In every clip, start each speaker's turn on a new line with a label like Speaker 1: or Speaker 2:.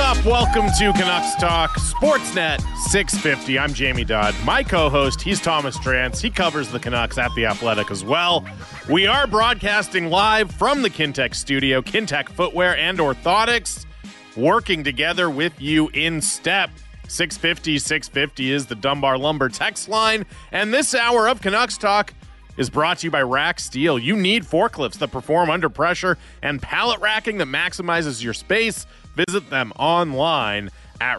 Speaker 1: up? Welcome to Canucks Talk, Sportsnet 650. I'm Jamie Dodd. My co-host, he's Thomas Drance. He covers the Canucks at The Athletic as well. We are broadcasting live from the Kintec studio, Kintec Footwear and Orthotics, working together with you in step. 650 is the Dunbar Lumber text line. And this hour of Canucks Talk is brought to you by Rack Steel. You need forklifts that perform under pressure and pallet racking that maximizes your space. Visit them online at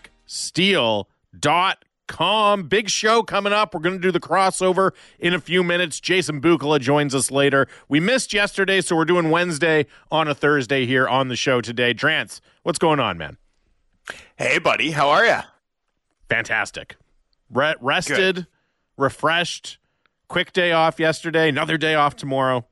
Speaker 1: racksteel.com. Big show coming up. We're going to do the crossover in a few minutes. Jason Bukala joins us later. We missed yesterday, so we're doing Wednesday on a Thursday here on the show today. Drance, what's going on, man?
Speaker 2: Hey, buddy. How are you?
Speaker 1: Fantastic. Rested,
Speaker 2: Good.
Speaker 1: Refreshed, quick day off yesterday, another day off tomorrow.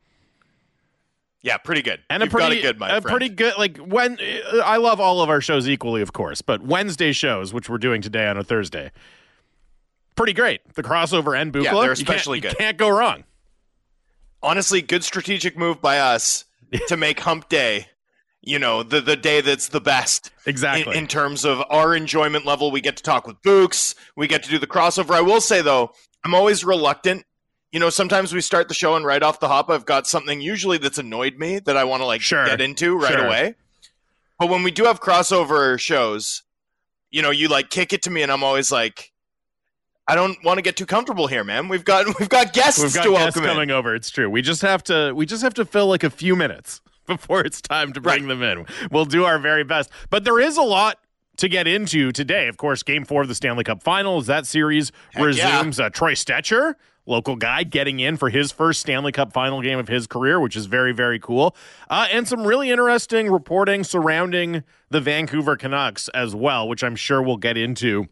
Speaker 2: Yeah, pretty good.
Speaker 1: And
Speaker 2: You've got it good, my friend.
Speaker 1: Pretty good, like, when I love all of our shows equally, of course, but Wednesday shows, which we're doing today on a Thursday, pretty great. The crossover and Bukala,
Speaker 2: Yeah, they're especially good.
Speaker 1: You can't go wrong.
Speaker 2: Honestly, good strategic move by us to make Hump Day, you know, the day that's the best.
Speaker 1: Exactly.
Speaker 2: In terms of our enjoyment level, we get to talk with Books. We get to do the crossover. I will say, though, I'm always reluctant. You know, sometimes we start the show and right off the hop, I've got something usually that's annoyed me that I want to get into right away. But when we do have crossover shows, you know, you kick it to me and I'm always like, I don't want to get too comfortable here, man. We've got guests to welcome
Speaker 1: coming over. It's true. We just have to fill a few minutes before it's time to bring them in. We'll do our very best. But there is a lot to get into today. Of course, Game 4 of the Stanley Cup Finals. That series resumes.
Speaker 2: Yeah.
Speaker 1: Troy Stecher, local guy, getting in for his first Stanley Cup final game of his career, which is very, very cool. And some really interesting reporting surrounding the Vancouver Canucks as well, which I'm sure we'll get into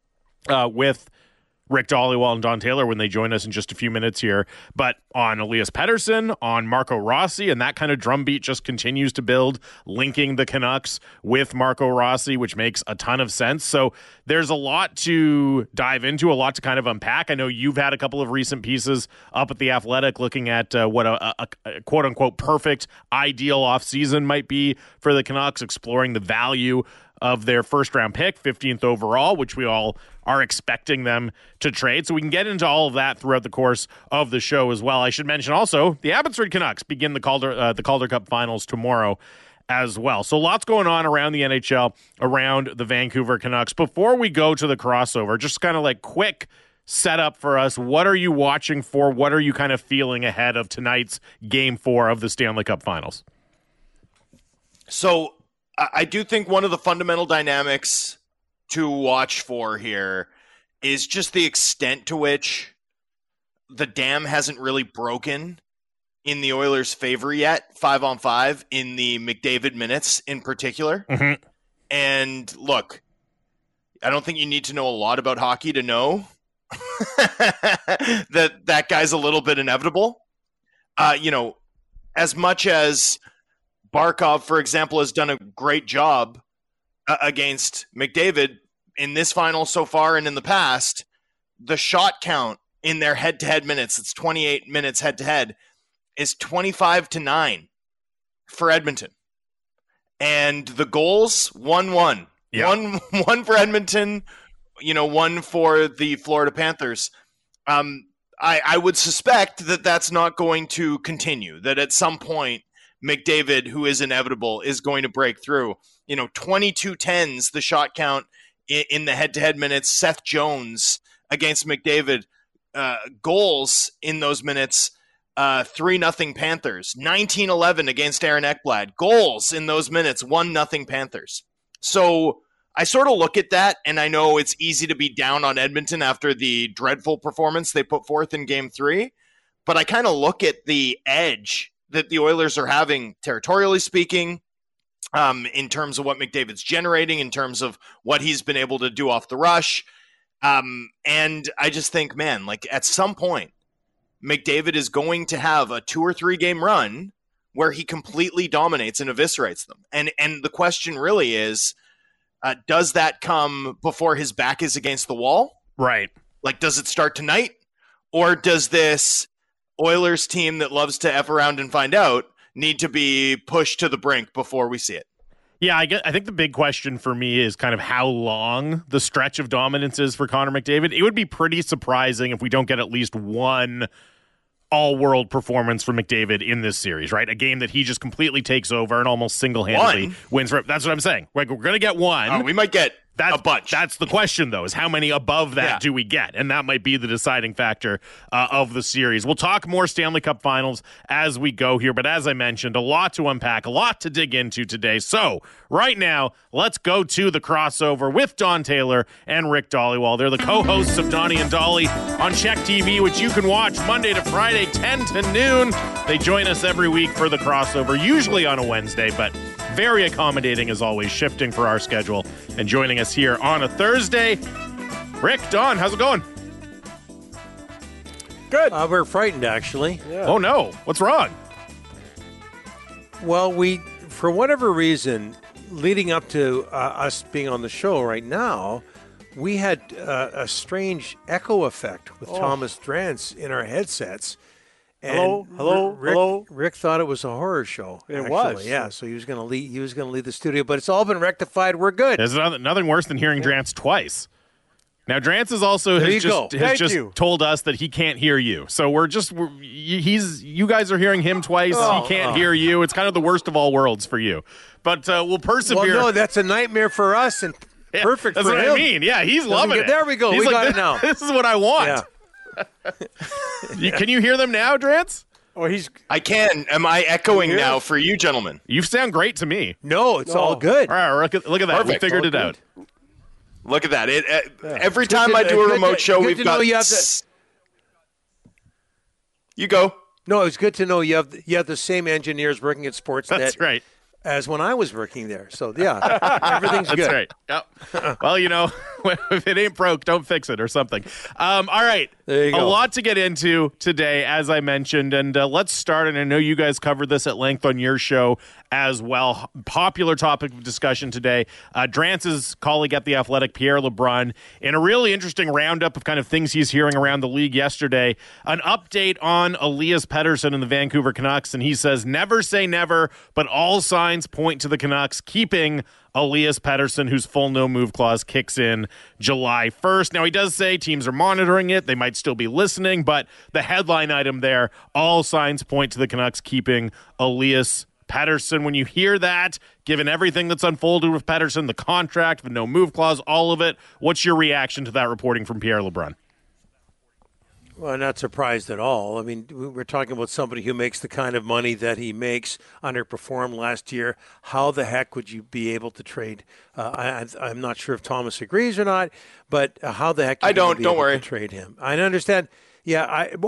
Speaker 1: with Rick Dhaliwal and Don Taylor when they join us in just a few minutes here. But on Elias Pettersson, on Marco Rossi, and that kind of drumbeat just continues to build, linking the Canucks with Marco Rossi, which makes a ton of sense. So there's a lot to dive into, a lot to kind of unpack. I know you've had a couple of recent pieces up at The Athletic looking at what a quote-unquote perfect, ideal offseason might be for the Canucks, exploring the value of their first-round pick, 15th overall, which we all are expecting them to trade. So we can get into all of that throughout the course of the show as well. I should mention also the Abbotsford Canucks begin the Calder Cup Finals tomorrow as well. So lots going on around the NHL, around the Vancouver Canucks. Before we go to the crossover, just kind of quick setup for us. What are you watching for? What are you kind of feeling ahead of tonight's Game 4 of the Stanley Cup Finals?
Speaker 2: So I do think one of the fundamental dynamics to watch for here is just the extent to which the dam hasn't really broken in the Oilers' favor yet, 5-on-5, in the McDavid minutes in particular.
Speaker 1: Mm-hmm.
Speaker 2: And look, I don't think you need to know a lot about hockey to know that guy's a little bit inevitable. You know, as much as Barkov, for example, has done a great job against McDavid in this final so far and in the past, the shot count in their head-to-head minutes, it's 28 minutes head-to-head, is 25-9 for Edmonton. And the goals, 1-1.
Speaker 1: Yeah.
Speaker 2: One for Edmonton, you know, one for the Florida Panthers. I would suspect that that's not going to continue, that at some point McDavid, who is inevitable, is going to break through. You know, 22-10s, the shot count in the head-to-head minutes. Seth Jones against McDavid, goals in those minutes, 3-0 Panthers. 19-11 against Aaron Ekblad. Goals in those minutes, 1-0 Panthers. So I sort of look at that, and I know it's easy to be down on Edmonton after the dreadful performance they put forth in Game 3, but I kind of look at the edge that the Oilers are having, territorially speaking, in terms of what McDavid's generating, in terms of what he's been able to do off the rush. And I just think, man, at some point, McDavid is going to have a 2 or 3 game run where he completely dominates and eviscerates them. And the question really is, does that come before his back is against the wall?
Speaker 1: Right.
Speaker 2: Does it start tonight? Or does this Oilers team that loves to F around and find out need to be pushed to the brink before we see it?
Speaker 1: Yeah, I think the big question for me is kind of how long the stretch of dominance is for Connor McDavid. It would be pretty surprising if we don't get at least one all-world performance from McDavid in this series, right? A game that he just completely takes over and almost single-handedly wins. That's what I'm saying. Like, we're going to get one.
Speaker 2: We might get a bunch.
Speaker 1: That's the question, though, is how many above that do we get? And that might be the deciding factor of the series. We'll talk more Stanley Cup Finals as we go here, but as I mentioned, a lot to unpack, a lot to dig into today. So right now, let's go to the crossover with Don Taylor and Rick Dhaliwal. They're the co-hosts of Donnie and Dolly on Check TV, which you can watch Monday to Friday, 10 to noon. They join us every week for the crossover, usually on a Wednesday, but very accommodating as always, shifting for our schedule and joining us here on a Thursday. Rick, Don, how's it going?
Speaker 3: Good. We're frightened, actually.
Speaker 1: Yeah. Oh, no. What's wrong?
Speaker 3: Well, for whatever reason, leading up to us being on the show right now, we had a strange echo effect with Thomas Drance in our headsets. And
Speaker 4: hello.
Speaker 3: Rick thought it was a horror show.
Speaker 4: It was,
Speaker 3: yeah. So he was going to leave. He was going to leave the studio, but it's all been rectified. We're good.
Speaker 1: There's nothing worse than hearing Drance twice. Now Drance has just told us that he can't hear you. So you guys are hearing him twice. He can't hear you. It's kind of the worst of all worlds for you. But we'll persevere.
Speaker 3: Well, no, that's a nightmare for us and perfect for him.
Speaker 1: That's what I mean. Yeah, he's loving it.
Speaker 3: There we go. We got it now.
Speaker 1: This is what I want.
Speaker 3: Yeah.
Speaker 1: Can you hear them now, Drance?
Speaker 2: I can. Am I echoing now for you, gentlemen?
Speaker 1: You sound great to me.
Speaker 3: No, it's all good.
Speaker 1: All right, look at that.
Speaker 2: Perfect.
Speaker 1: We figured it out.
Speaker 2: Look at that. Every time I do a remote show, we've got. You go.
Speaker 3: No, it's good to know you have the same engineers working at Sportsnet.
Speaker 1: That's right.
Speaker 3: As when I was working there. So, yeah, everything's good.
Speaker 1: That's right. Yep. Well, if it ain't broke, don't fix it or something. All right.
Speaker 3: There you go.
Speaker 1: A lot to get into today, as I mentioned. And let's start. And I know you guys covered this at length on your show as well. Popular topic of discussion today. Drance's colleague at The Athletic, Pierre LeBrun, in a really interesting roundup of kind of things he's hearing around the league yesterday, an update on Elias Pettersson and the Vancouver Canucks. And he says, never say never, but all signs point to the Canucks keeping Elias Pettersson, whose full no-move clause kicks in July 1st. Now, he does say teams are monitoring it. They might still be listening, but the headline item there, all signs point to the Canucks keeping Elias Pettersson. When you hear that, given everything that's unfolded with Pettersson, the contract, the no-move clause, all of it, what's your reaction to that reporting from Pierre LeBrun?
Speaker 3: Well, not surprised at all. I mean, we're talking about somebody who makes the kind of money that he makes, underperformed last year. How the heck would you be able to trade? I'm not sure if Thomas agrees or not, but how the heck?
Speaker 2: Don't worry.
Speaker 3: To trade him. I understand. Yeah,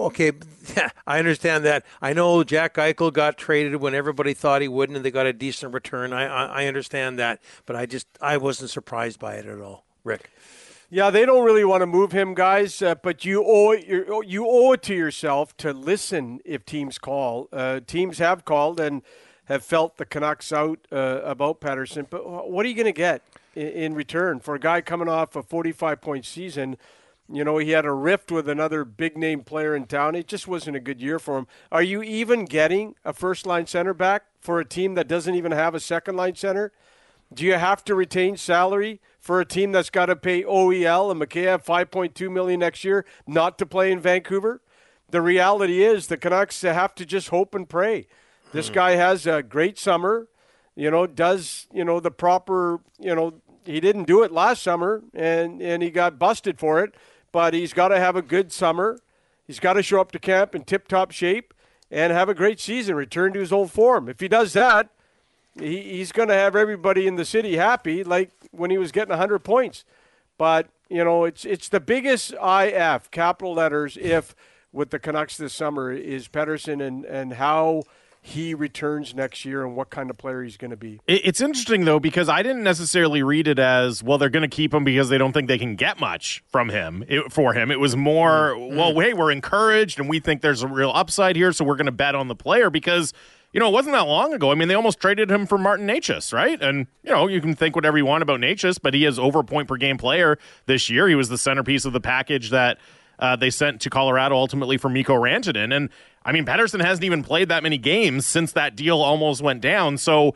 Speaker 3: I understand that. I know Jack Eichel got traded when everybody thought he wouldn't, and they got a decent return. I understand that, but I wasn't surprised by it at all. Rick.
Speaker 4: Yeah, they don't really want to move him, guys, but you owe it to yourself to listen if teams call. Teams have called and have felt the Canucks out about Pettersson, but what are you going to get in return for a guy coming off a 45-point season? You know, he had a rift with another big-name player in town. It just wasn't a good year for him. Are you even getting a first-line center back for a team that doesn't even have a second-line center? Do you have to retain salary for a team that's got to pay OEL and Mikheyev $5.2 million next year not to play in Vancouver? The reality is the Canucks have to just hope and pray. This guy has a great summer, does, the proper, he didn't do it last summer and he got busted for it, but he's got to have a good summer. He's got to show up to camp in tip-top shape and have a great season, return to his old form. If he does that, he's going to have everybody in the city happy, like when he was getting 100 points. But, it's the biggest IF, capital letters, if with the Canucks this summer is Pettersson and how he returns next year and what kind of player he's going to be.
Speaker 1: It's interesting, though, because I didn't necessarily read it as, well, they're going to keep him because they don't think they can get much from him. For him, it was more, well, hey, we're encouraged and we think there's a real upside here, so we're going to bet on the player because – it wasn't that long ago. I mean, they almost traded him for Martin Necas, right? And, you can think whatever you want about Necas, but he is over a point per game player this year. He was the centerpiece of the package that they sent to Colorado ultimately for Mikko Rantanen. And, I mean, Pettersson hasn't even played that many games since that deal almost went down. So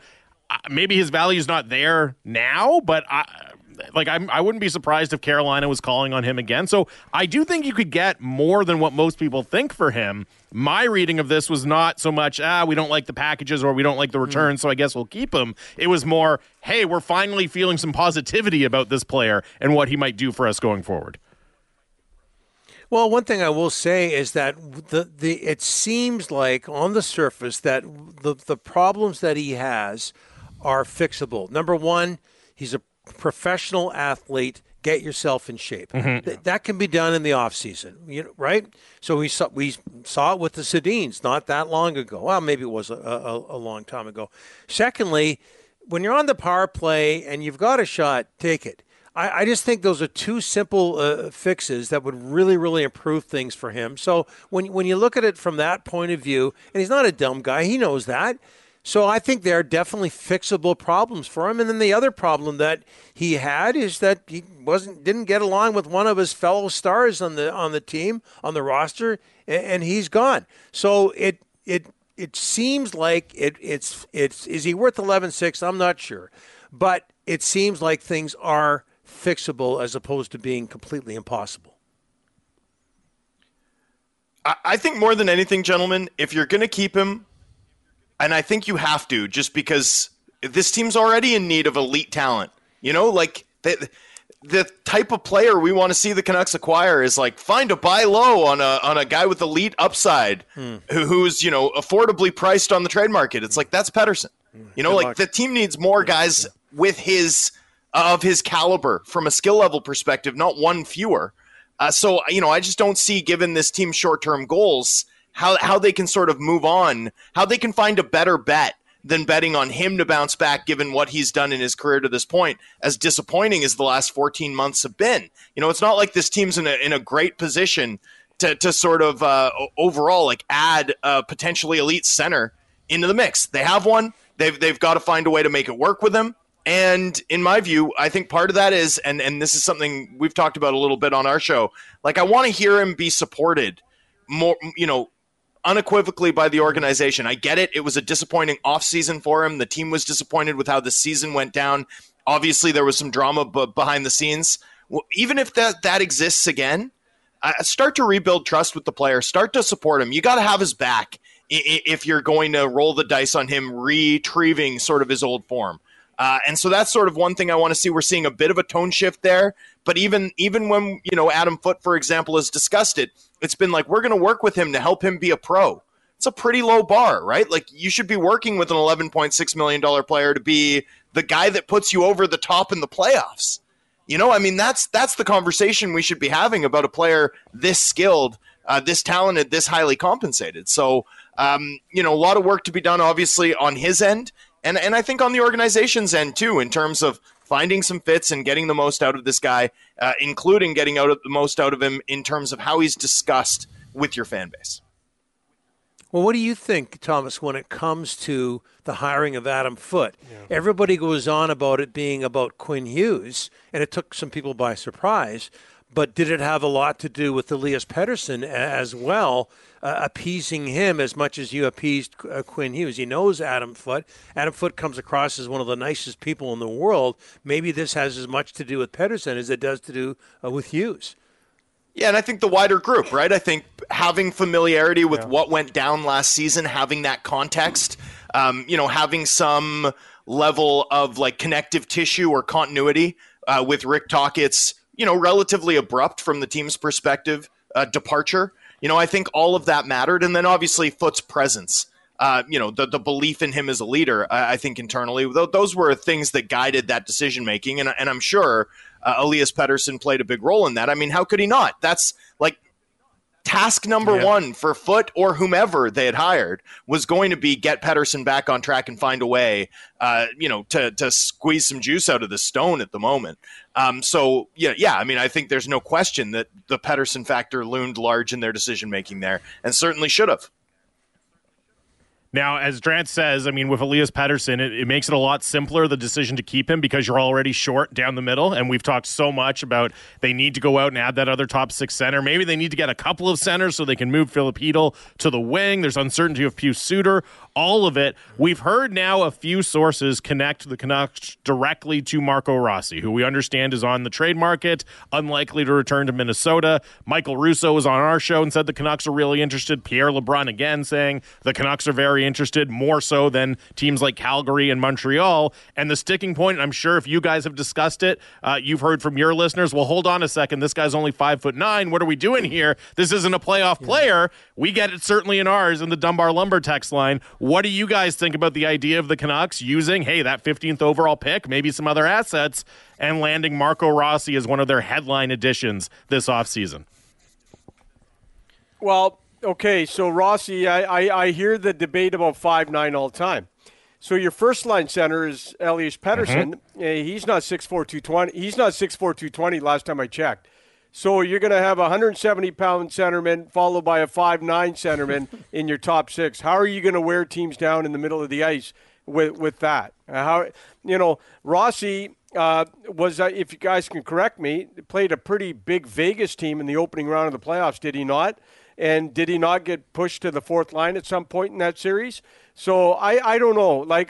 Speaker 1: maybe his value is not there now, but I wouldn't be surprised if Carolina was calling on him again. So I do think you could get more than what most people think for him. My reading of this was not so much, we don't like the packages or we don't like the return, so I guess we'll keep him. It was more, hey, we're finally feeling some positivity about this player and what he might do for us going forward.
Speaker 3: Well, one thing I will say is that it seems like on the surface that the problems that he has are fixable. Number one, he's a professional athlete. Get yourself in shape. Mm-hmm. That can be done in the off season, right? So we saw it with the Sedins not that long ago. Well, maybe it was a long time ago. Secondly, when you're on the power play and you've got a shot, take it. I just think those are two simple fixes that would really, really improve things for him. So when you look at it from that point of view, and he's not a dumb guy, he knows that. So I think there are definitely fixable problems for him. And then the other problem that he had is that he didn't get along with one of his fellow stars on the team, on the roster, and he's gone. So it seems like it's is he worth 11.6? I'm not sure, but it seems like things are fixable as opposed to being completely impossible.
Speaker 2: I think more than anything, gentlemen, if you're going to keep him, and I think you have to, just because this team's already in need of elite talent. Like the type of player we want to see the Canucks acquire is like find a buy low on a guy with elite upside who's affordably priced on the trade market. It's like that's Pettersson. The team needs more guys with his caliber from a skill level perspective, not one fewer. So I just don't see, given this team's short-term goals, how they can sort of move on, how they can find a better bet than betting on him to bounce back given what he's done in his career to this point, as disappointing as the last 14 months have been. It's not like this team's in a great position to sort of overall add a potentially elite center into the mix. They have one. They've got to find a way to make it work with him. And in my view, I think part of that is, and this is something we've talked about a little bit on our show, I want to hear him be supported more, unequivocally by the organization. I get it. It was a disappointing offseason for him. The team was disappointed with how the season went down. Obviously, there was some drama behind the scenes. Well, even if that exists again, start to rebuild trust with the player. Start to support him. You got to have his back if you're going to roll the dice on him retrieving sort of his old form. And so that's sort of one thing I want to see. We're seeing a bit of a tone shift there. But even when, Adam Foote, for example, has discussed it, it's been like, we're going to work with him to help him be a pro. It's a pretty low bar, right? You should be working with an $11.6 million player to be the guy that puts you over the top in the playoffs. That's the conversation we should be having about a player this skilled, this talented, this highly compensated. So, a lot of work to be done, obviously, on his end. And I think on the organization's end, too, in terms of finding some fits and getting the most out of this guy, including getting the most out of him in terms of how he's discussed with your fan base.
Speaker 3: Well, what do you think, Thomas, when it comes to the hiring of Adam Foote? Yeah. Everybody goes on about it being about Quinn Hughes, and it took some people by surprise. But did it have a lot to do with Elias Pettersson as well, appeasing him as much as you appeased Quinn Hughes? He knows Adam Foote. Adam Foote comes across as one of the nicest people in the world. Maybe this has as much to do with Pettersson as it does to do with Hughes.
Speaker 2: Yeah, and I think the wider group, right? I think having familiarity with what went down last season, having that context, having some level of connective tissue or continuity with Rick Tocchet's, relatively abrupt from the team's perspective departure. I think all of that mattered. And then obviously Foote's presence, the belief in him as a leader, I think internally, those were things that guided that decision-making. And I'm sure Elias Pettersson played a big role in that. I mean, how could he not? That's task number one for Foote or whomever they had hired was going to be get Pettersson back on track and find a way, to squeeze some juice out of the stone at the moment. I mean, I think there's no question that the Pettersson factor loomed large in their decision-making there and certainly should have.
Speaker 1: Now, as Drance says, I mean, with Elias Pettersson, it makes it a lot simpler, the decision to keep him, because you're already short down the middle. And we've talked so much about they need to go out and add that other top six center. Maybe they need to get a couple of centers so they can move Filip Chytil to the wing. There's uncertainty of Pius Suter. All of it. We've heard now a few sources connect the Canucks directly to Marco Rossi, who we understand is on the trade market, unlikely to return to Minnesota. Michael Russo was on our show and said the Canucks are really interested. Pierre LeBrun again saying the Canucks are very interested, more so than teams like Calgary and Montreal. And the sticking point, I'm sure if you guys have discussed it, you've heard from your listeners, well, hold on a second, this guy's only 5'9". What are we doing here? This isn't a playoff player. We get it certainly in ours in the Dunbar Lumber text line. What do you guys think about the idea of the Canucks using, hey, that 15th overall pick, maybe some other assets, and landing Marco Rossi as one of their headline additions this offseason?
Speaker 4: Well, okay, so Rossi, I hear the debate about 5'9" all the time. So your first line center is Elias Pettersson. He's not 6'4", 220. He's not 6'4", 220 last time I checked. So you're going to have a 170-pound centerman followed by a 5'9" centerman in your top six. How are you going to wear teams down in the middle of the ice with that? Rossi was, if you guys can correct me, played a pretty big Vegas team in the opening round of the playoffs, did he not? And did he not get pushed to the fourth line at some point in that series? So I don't know. Like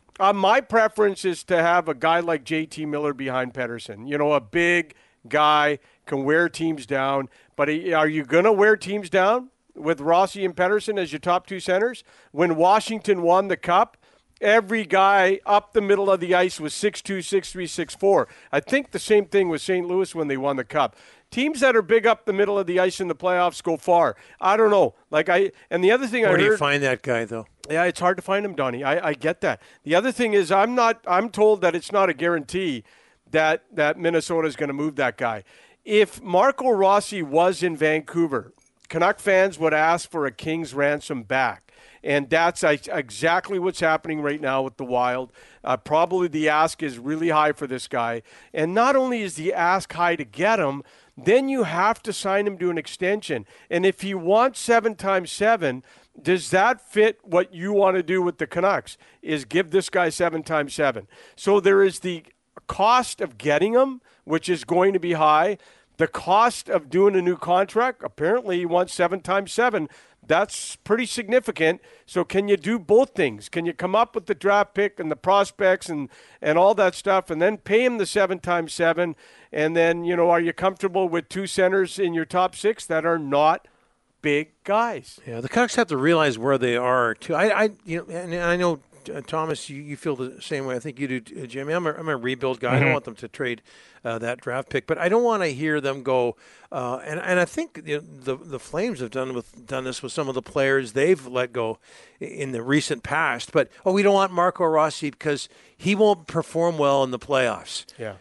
Speaker 4: my preference is to have a guy like JT Miller behind Pettersson. You know, a big guy, can wear teams down. But are you going to wear teams down with Rossi and Pettersson as your top two centers? When Washington won the Cup, every guy up the middle of the ice was 6'2", 6'3", 6'4". I think the same thing with St. Louis when they won the Cup. Teams that are big up the middle of the ice in the playoffs go far. I don't know. And the other thing I heard.
Speaker 3: Where do you find that guy, though?
Speaker 4: Yeah, it's hard to find him, Donnie. I get that. The other thing is I'm told that it's not a guarantee that Minnesota is going to move that guy. If Marco Rossi was in Vancouver, Canuck fans would ask for a king's ransom back. And that's exactly what's happening right now with the Wild. Probably the ask is really high for this guy. And not only is the ask high to get him, then you have to sign him to an extension. And if he wants 7 times 7, does that fit what you want to do with the Canucks, is give this guy 7 times 7? So there is the cost of getting him, which is going to be high. The cost of doing a new contract, apparently he wants 7 times 7. That's pretty significant. So can you do both things? Can you come up with the draft pick and the prospects and all that stuff and then pay him the 7 times 7? And then, are you comfortable with two centers in your top six that are not big guys?
Speaker 3: Yeah, the Canucks have to realize where they are, too. And I know, Thomas, you feel the same way. I think you do, Jimmy. I'm a rebuild guy. I don't want them to trade that draft pick, but I don't want to hear them go. And I think the Flames have done this with some of the players they've let go in the recent past. But we don't want Marco Rossi because he won't perform well in the playoffs.
Speaker 4: Yeah.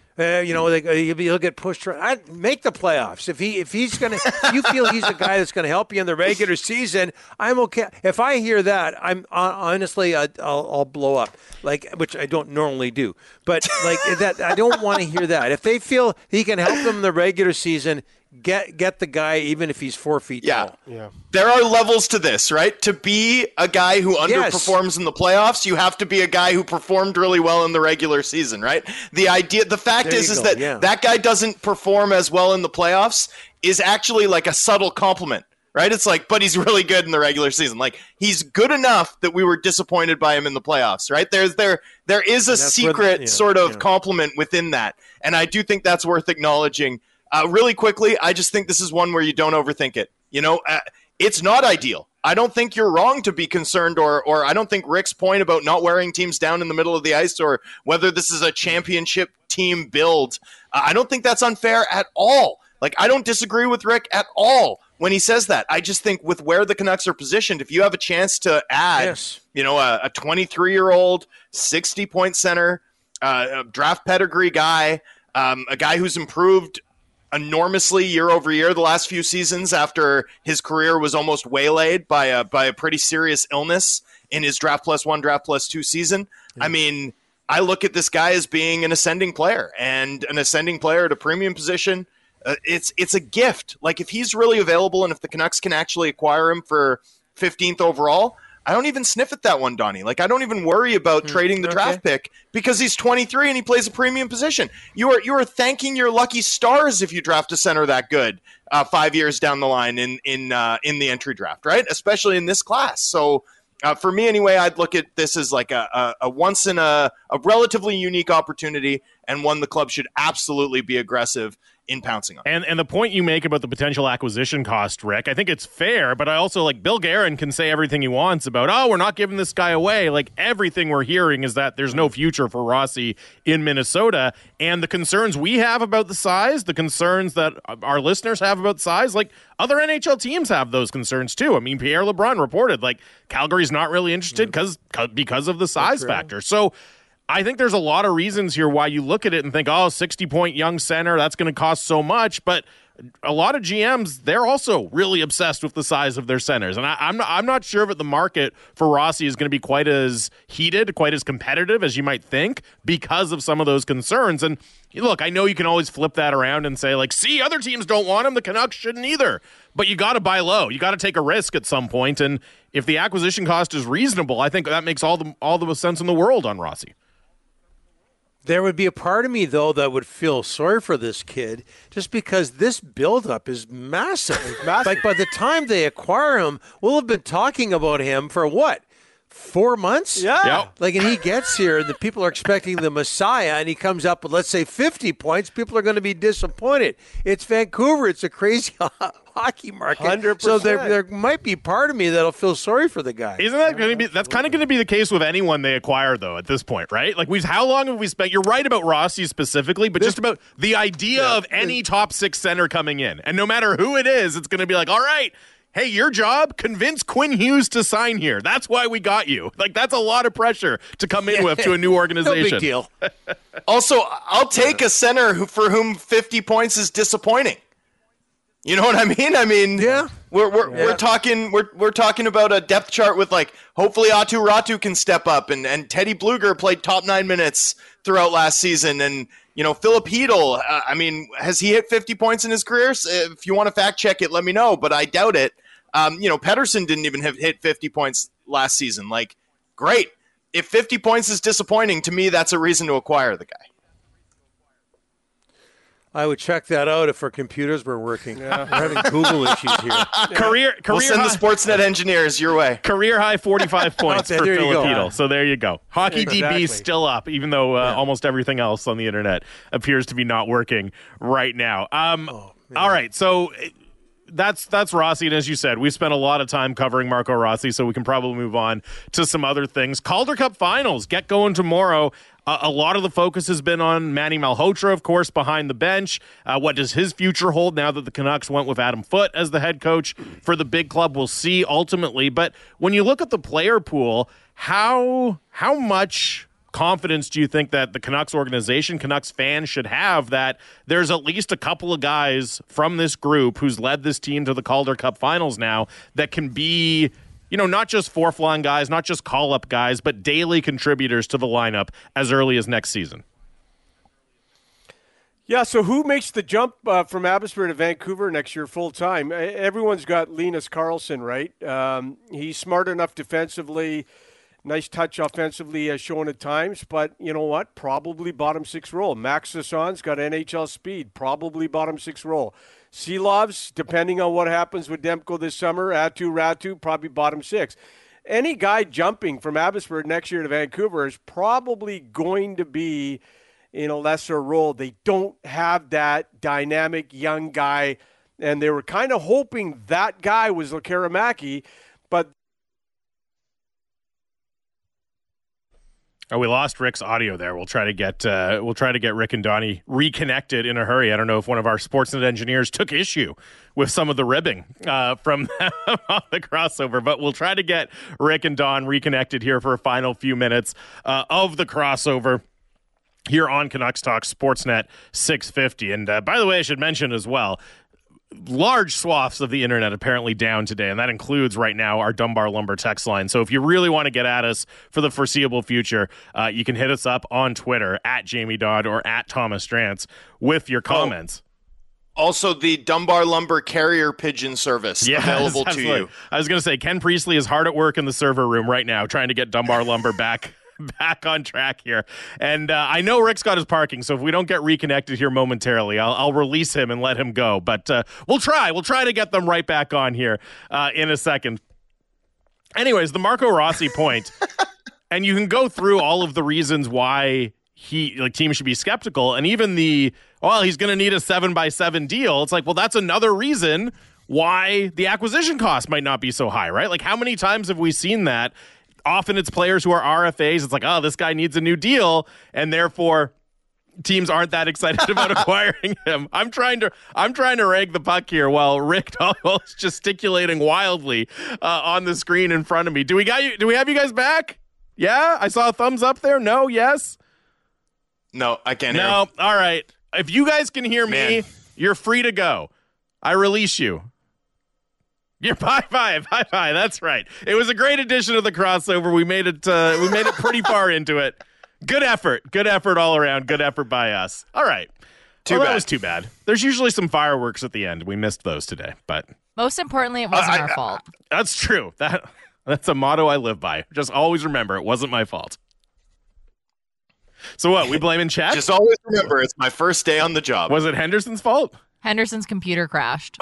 Speaker 3: He'll get pushed around. Make the playoffs. If you feel he's a guy that's going to help you in the regular season, I'm okay. If I hear that, I'm honestly I'll blow up, which I don't normally do. But that, I don't want to hear that. If they feel he can help them in the regular season, get the guy even if he's 4 feet tall.
Speaker 2: Yeah. There are levels to this, right? To be a guy who underperforms in the playoffs, you have to be a guy who performed really well in the regular season, right? The fact is that guy doesn't perform as well in the playoffs is actually like a subtle compliment, right? It's like, but he's really good in the regular season. Like, he's good enough that we were disappointed by him in the playoffs, right? There is a secret compliment within that. And I do think that's worth acknowledging. Really quickly, I just think this is one where you don't overthink it. It's not ideal. I don't think you're wrong to be concerned, or I don't think Rick's point about not wearing teams down in the middle of the ice, or whether this is a championship team build, I don't think that's unfair at all. Like, I don't disagree with Rick at all when he says that. I just think with where the Canucks are positioned, if you have a chance to add, a 23-year-old, 60-point center, a draft pedigree guy, a guy who's improved enormously year over year the last few seasons after his career was almost waylaid by a pretty serious illness in his draft plus 1, draft plus 2 season. Yeah. I mean, I look at this guy as being an ascending player, and an ascending player at a premium position. It's a gift. Like, if he's really available and if the Canucks can actually acquire him for 15th overall, I don't even sniff at that one, Donnie. Like, I don't even worry about trading the draft pick because he's 23 and he plays a premium position. You are thanking your lucky stars if you draft a center that good 5 years down the line in the entry draft, right? Especially in this class. So for me anyway, I'd look at this as like a once in a relatively unique opportunity, and one the club should absolutely be aggressive in pouncing on.
Speaker 1: And the point you make about the potential acquisition cost, Rick, I think it's fair, but I also, like, Bill Guerin can say everything he wants about, oh, we're not giving this guy away. Like, everything we're hearing is that there's no future for Rossi in Minnesota, and the concerns we have about the size, the concerns that our listeners have about size, like, other NHL teams have those concerns too. I mean, Pierre LeBrun reported, like, Calgary's not really interested because of the size factor. So I think there's a lot of reasons here why you look at it and think, oh, 60-point young center, that's going to cost so much. But a lot of GMs, they're also really obsessed with the size of their centers. And I'm not sure that the market for Rossi is going to be quite as heated, quite as competitive as you might think because of some of those concerns. And look, I know you can always flip that around and say, like, see, other teams don't want him. The Canucks shouldn't either. But you got to buy low. You got to take a risk at some point. And if the acquisition cost is reasonable, I think that makes all the sense in the world on Rossi.
Speaker 3: There would be a part of me, though, that would feel sorry for this kid just because this buildup is massive. Like, by the time they acquire him, we'll have been talking about him for what? 4 months?
Speaker 4: Yeah.
Speaker 1: Yep.
Speaker 3: Like, and he gets here, the people are expecting the Messiah, and he comes up with, let's say, 50 points. People are going to be disappointed. It's Vancouver. It's a crazy hockey market.
Speaker 4: 100%.
Speaker 3: So there might be part of me that'll feel sorry for the guy.
Speaker 1: Isn't that going to be? That's kind of going to be the case with anyone they acquire, though. At this point, right? Like, how long have we spent? You're right about Rossi specifically, but just about the idea of any top six center coming in, and no matter who it is, it's going to be like, all right. Hey, your job, convince Quinn Hughes to sign here. That's why we got you. Like, that's a lot of pressure to come in with to a new organization.
Speaker 3: No big deal.
Speaker 2: Also, I'll take a center for whom 50 points is disappointing. You know what I mean? I mean,
Speaker 3: yeah.
Speaker 2: We're talking about a depth chart with, like, hopefully Aatu Ratu can step up, and Teddy Bluger played top 9 minutes throughout last season, and Philip Hedl, I mean, has he hit 50 points in his career? If you want to fact check it, let me know, but I doubt it. Pettersson didn't even have hit 50 points last season. Like, great. If 50 points is disappointing, to me, that's a reason to acquire the guy.
Speaker 3: I would check that out if our computers were working. Yeah. We're having Google issues here.
Speaker 1: Career
Speaker 2: we'll send the Sportsnet engineers your way.
Speaker 1: Career high 45 points for Philip Hedl. So there you go. Hockey
Speaker 3: Exactly.
Speaker 1: DB still up, even though almost everything else on the internet appears to be not working right now. All right, so that's Rossi, and as you said, we spent a lot of time covering Marco Rossi, so we can probably move on to some other things. Calder Cup Finals get going tomorrow. A lot of the focus has been on Manny Malhotra, of course, behind the bench. What does his future hold now that the Canucks went with Adam Foote as the head coach for the big club? We'll see ultimately. But when you look at the player pool, how much confidence do you think that the Canucks organization, Canucks fans should have that there's at least a couple of guys from this group who's led this team to the Calder Cup Finals now that can be, not just fourth-line guys, not just call-up guys, but daily contributors to the lineup as early as next season?
Speaker 4: Yeah, so who makes the jump from Abbotsford to Vancouver next year full-time? Everyone's got Linus Karlsson, right? He's smart enough defensively, nice touch offensively as shown at times, but you know what? Probably bottom six role. Max Sasson's got NHL speed, probably bottom six role. Silovs, depending on what happens with Demko this summer, Aatu Ratu, probably bottom six. Any guy jumping from Abbotsford next year to Vancouver is probably going to be in a lesser role. They don't have that dynamic young guy, and they were kind of hoping that guy was Lekkerimaki, but
Speaker 1: we lost Rick's audio there. We'll try to get Rick and Donnie reconnected in a hurry. I don't know if one of our Sportsnet engineers took issue with some of the ribbing from on the crossover, but we'll try to get Rick and Don reconnected here for a final few minutes of the crossover here on Canucks Talk Sportsnet 650. And by the way, I should mention as well, large swaths of the internet apparently down today, and that includes right now our Dunbar Lumber text line. So if you really want to get at us for the foreseeable future, you can hit us up on Twitter at Jamie Dodd or at Thomas Drance with your comments.
Speaker 2: Also, the Dunbar Lumber carrier pigeon service available to
Speaker 1: absolutely.
Speaker 2: you.
Speaker 1: I was going to say, Ken Priestley is hard at work in the server room right now trying to get Dunbar Lumber back on track here. And I know Rick's got his parking, so if we don't get reconnected here momentarily, I'll release him and let him go. But we'll try. We'll try to get them right back on here in a second. Anyways, the Marco Rossi point, and you can go through all of the reasons why teams should be skeptical, and even he's going to need a 7x7 deal. It's like, well, that's another reason why the acquisition cost might not be so high, right? Like, how many times have we seen that? Often it's players who are RFAs. It's like, oh, this guy needs a new deal, and therefore teams aren't that excited about acquiring him. I'm trying to rag the puck here while Rick is gesticulating wildly on the screen in front of me. Do we have you guys back? Yeah, I saw a thumbs up there. No, yes.
Speaker 2: No, I can't hear him.
Speaker 1: No, all right. If you guys can hear me,
Speaker 2: Man.
Speaker 1: you're free to go. I release you. You're high five. That's right. It was a great addition to the crossover. We made it pretty far into it. Good effort all around. Good effort by us. All right. That was too bad. There's usually some fireworks at the end. We missed those today, but
Speaker 5: most importantly, it wasn't our fault.
Speaker 1: That's true. That's a motto I live by. Just always remember, it wasn't my fault. So what? We blaming Chet?
Speaker 2: Just always remember, it's my first day on the job.
Speaker 1: Was it Henderson's fault?
Speaker 5: Henderson's computer crashed.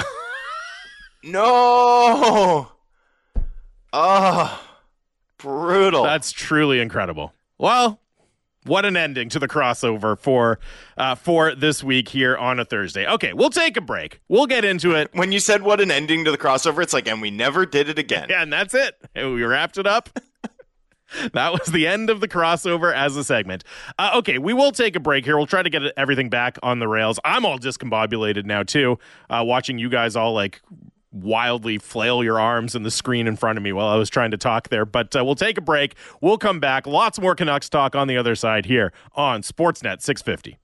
Speaker 2: No. Oh, brutal.
Speaker 1: That's truly incredible. Well, what an ending to the crossover for this week here on a Thursday. Okay, we'll take a break. We'll get into it.
Speaker 2: When you said what an ending to the crossover, it's like, and we never did it again.
Speaker 1: Yeah, and that's it. We wrapped it up. That was the end of the crossover as a segment. Okay, we will take a break here. We'll try to get everything back on the rails. I'm all discombobulated now, too, watching you guys all, wildly flail your arms in the screen in front of me while I was trying to talk there. But we'll take a break. We'll come back. Lots more Canucks talk on the other side here on Sportsnet 650.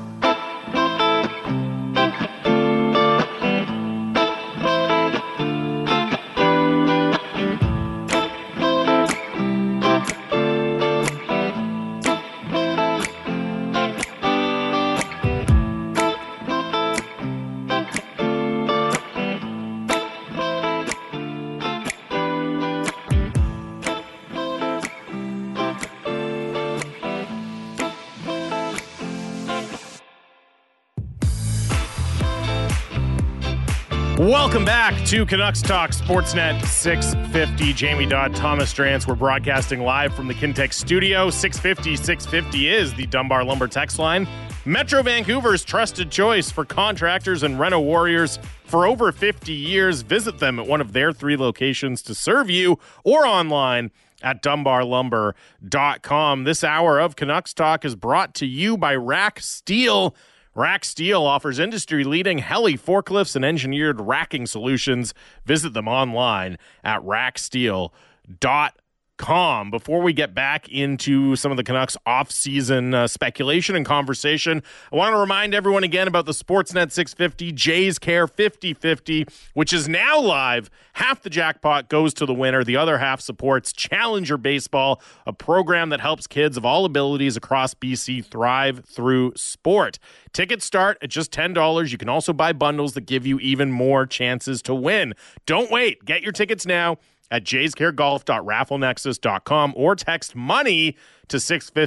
Speaker 1: Welcome back to Canucks Talk Sportsnet 650. Jamie Dodd, Thomas Drance. We're broadcasting live from the Kintex studio. 650 is the Dunbar Lumber text line. Metro Vancouver's trusted choice for contractors and reno warriors for over 50 years. Visit them at one of their 3 locations to serve you or online at dunbarlumber.com. This hour of Canucks Talk is brought to you by Rack Steel. Rack Steel offers industry-leading heli forklifts and engineered racking solutions. Visit them online at racksteel.com. Before we get back into some of the Canucks off-season speculation and conversation, I want to remind everyone again about the Sportsnet 650 Jays Care 50/50, which is now live. Half the jackpot goes to the winner. The other half supports Challenger Baseball, a program that helps kids of all abilities across BC thrive through sport. Tickets start at just $10. You can also buy bundles that give you even more chances to win. Don't wait. Get your tickets now at jayscaregolf.rafflenexus.com or text money to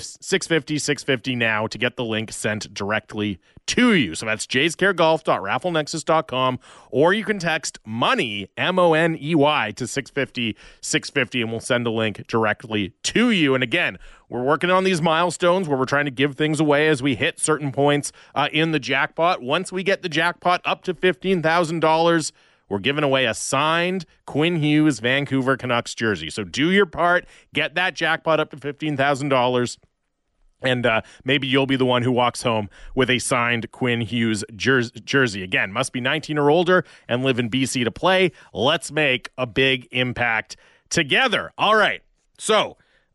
Speaker 1: 650 now to get the link sent directly to you. So that's jayscaregolf.rafflenexus.com, or you can text money, MONEY, to 650 and we'll send a link directly to you. And again, we're working on these milestones where we're trying to give things away as we hit certain points in the jackpot. Once we get the jackpot up to $15,000, we're giving away a signed Quinn Hughes Vancouver Canucks jersey. So do your part. Get that jackpot up to $15,000. And maybe you'll be the one who walks home with a signed Quinn Hughes jersey. Again, must be 19 or older and live in BC to play. Let's make a big impact together. All right. So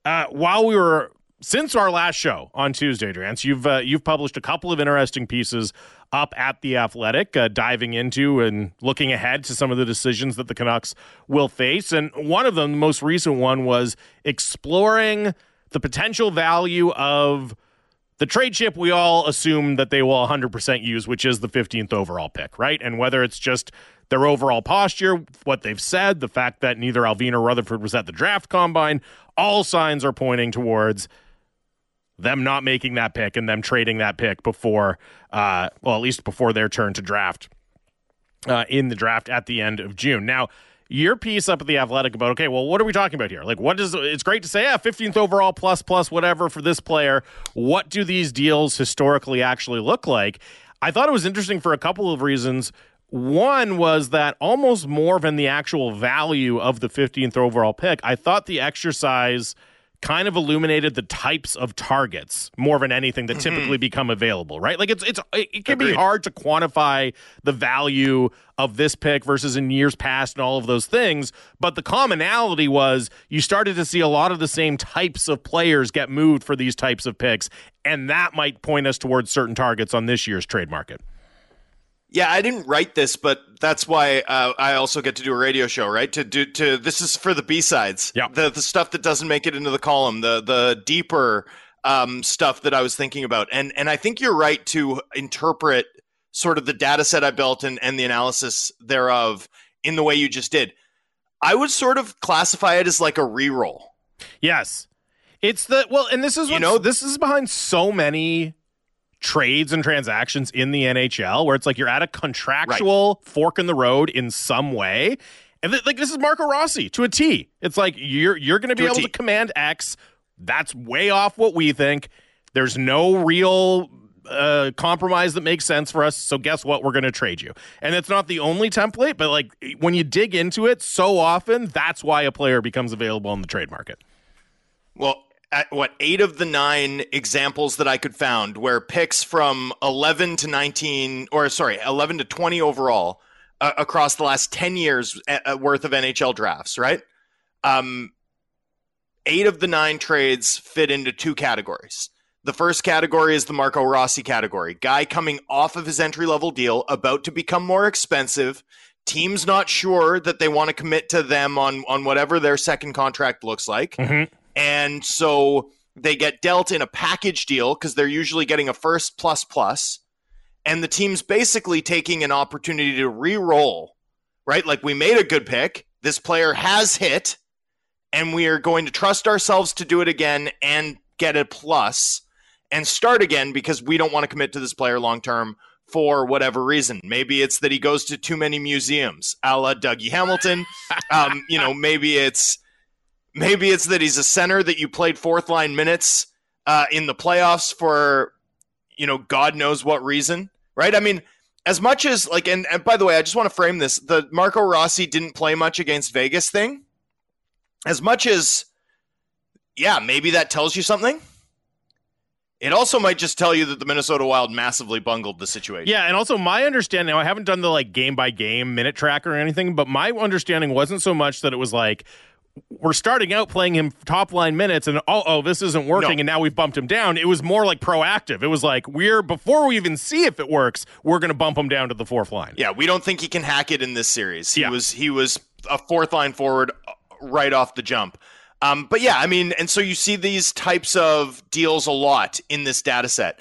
Speaker 1: since our last show on Tuesday, Drance, you've published a couple of interesting pieces up at The Athletic, diving into and looking ahead to some of the decisions that the Canucks will face. And one of them, the most recent one, was exploring the potential value of the trade chip we all assume that they will 100% use, which is the 15th overall pick, right? And whether it's just their overall posture, what they've said, the fact that neither Alvin or Rutherford was at the draft combine, all signs are pointing towards them not making that pick and them trading that pick before, at least before their turn to draft in the draft at the end of June. Now, your piece up at The Athletic about, okay, well, what are we talking about here? Like, it's great to say, 15th overall plus whatever for this player. What do these deals historically actually look like? I thought it was interesting for a couple of reasons. One was that almost more than the actual value of the 15th overall pick, I thought the exercise kind of illuminated the types of targets more than anything that typically become available, right? Like it can be hard to quantify the value of this pick versus in years past and all of those things, but the commonality was you started to see a lot of the same types of players get moved for these types of picks, and that might point us towards certain targets on this year's trade market.
Speaker 2: Yeah, I didn't write this, but that's why I also get to do a radio show, right? This is for the B-sides, the stuff that doesn't make it into the column, the deeper stuff that I was thinking about. And I think you're right to interpret sort of the data set I built and the analysis thereof in the way you just did. I would sort of classify it as like a reroll.
Speaker 1: Yes. It's and this is this is behind so many trades and transactions in the NHL where it's like you're at a contractual fork in the road in some way. And this is Marco Rossi to a T. It's like you're going to be able to command X. That's way off what we think. There's no real compromise that makes sense for us. So guess what? We're going to trade you. And it's not the only template, but like when you dig into it so often, that's why a player becomes available in the trade market.
Speaker 2: Well, 8 of the 9 examples that I could found where picks from 11 to 20 overall across the last 10 years worth of NHL drafts, right? 8 of the 9 trades fit into 2 categories. The first category is the Marco Rossi category. Guy coming off of his entry-level deal, about to become more expensive. Team's not sure that they want to commit to them on whatever their second contract looks like. Mm-hmm. And so they get dealt in a package deal because they're usually getting a first plus. And the team's basically taking an opportunity to re-roll, right? Like we made a good pick. This player has hit. And we are going to trust ourselves to do it again and get a plus and start again because we don't want to commit to this player long-term for whatever reason. Maybe it's that he goes to too many museums, a la Dougie Hamilton. Maybe it's that he's a center that you played fourth line minutes in the playoffs for, God knows what reason, right? I mean, as much as and by the way, I just want to frame this. The Marco Rossi didn't play much against Vegas thing. As much as, maybe that tells you something. It also might just tell you that the Minnesota Wild massively bungled the situation.
Speaker 1: Yeah, and also my understanding, now I haven't done the game-by-game minute tracker or anything, but my understanding wasn't so much that it was like, we're starting out playing him top-line minutes, and this isn't working, and now we've bumped him down. It was more like proactive. It was like, before we even see if it works, we're going to bump him down to the fourth line.
Speaker 2: Yeah, we don't think he can hack it in this series. He was a fourth-line forward right off the jump. But yeah, I mean, and so you see these types of deals a lot in this data set.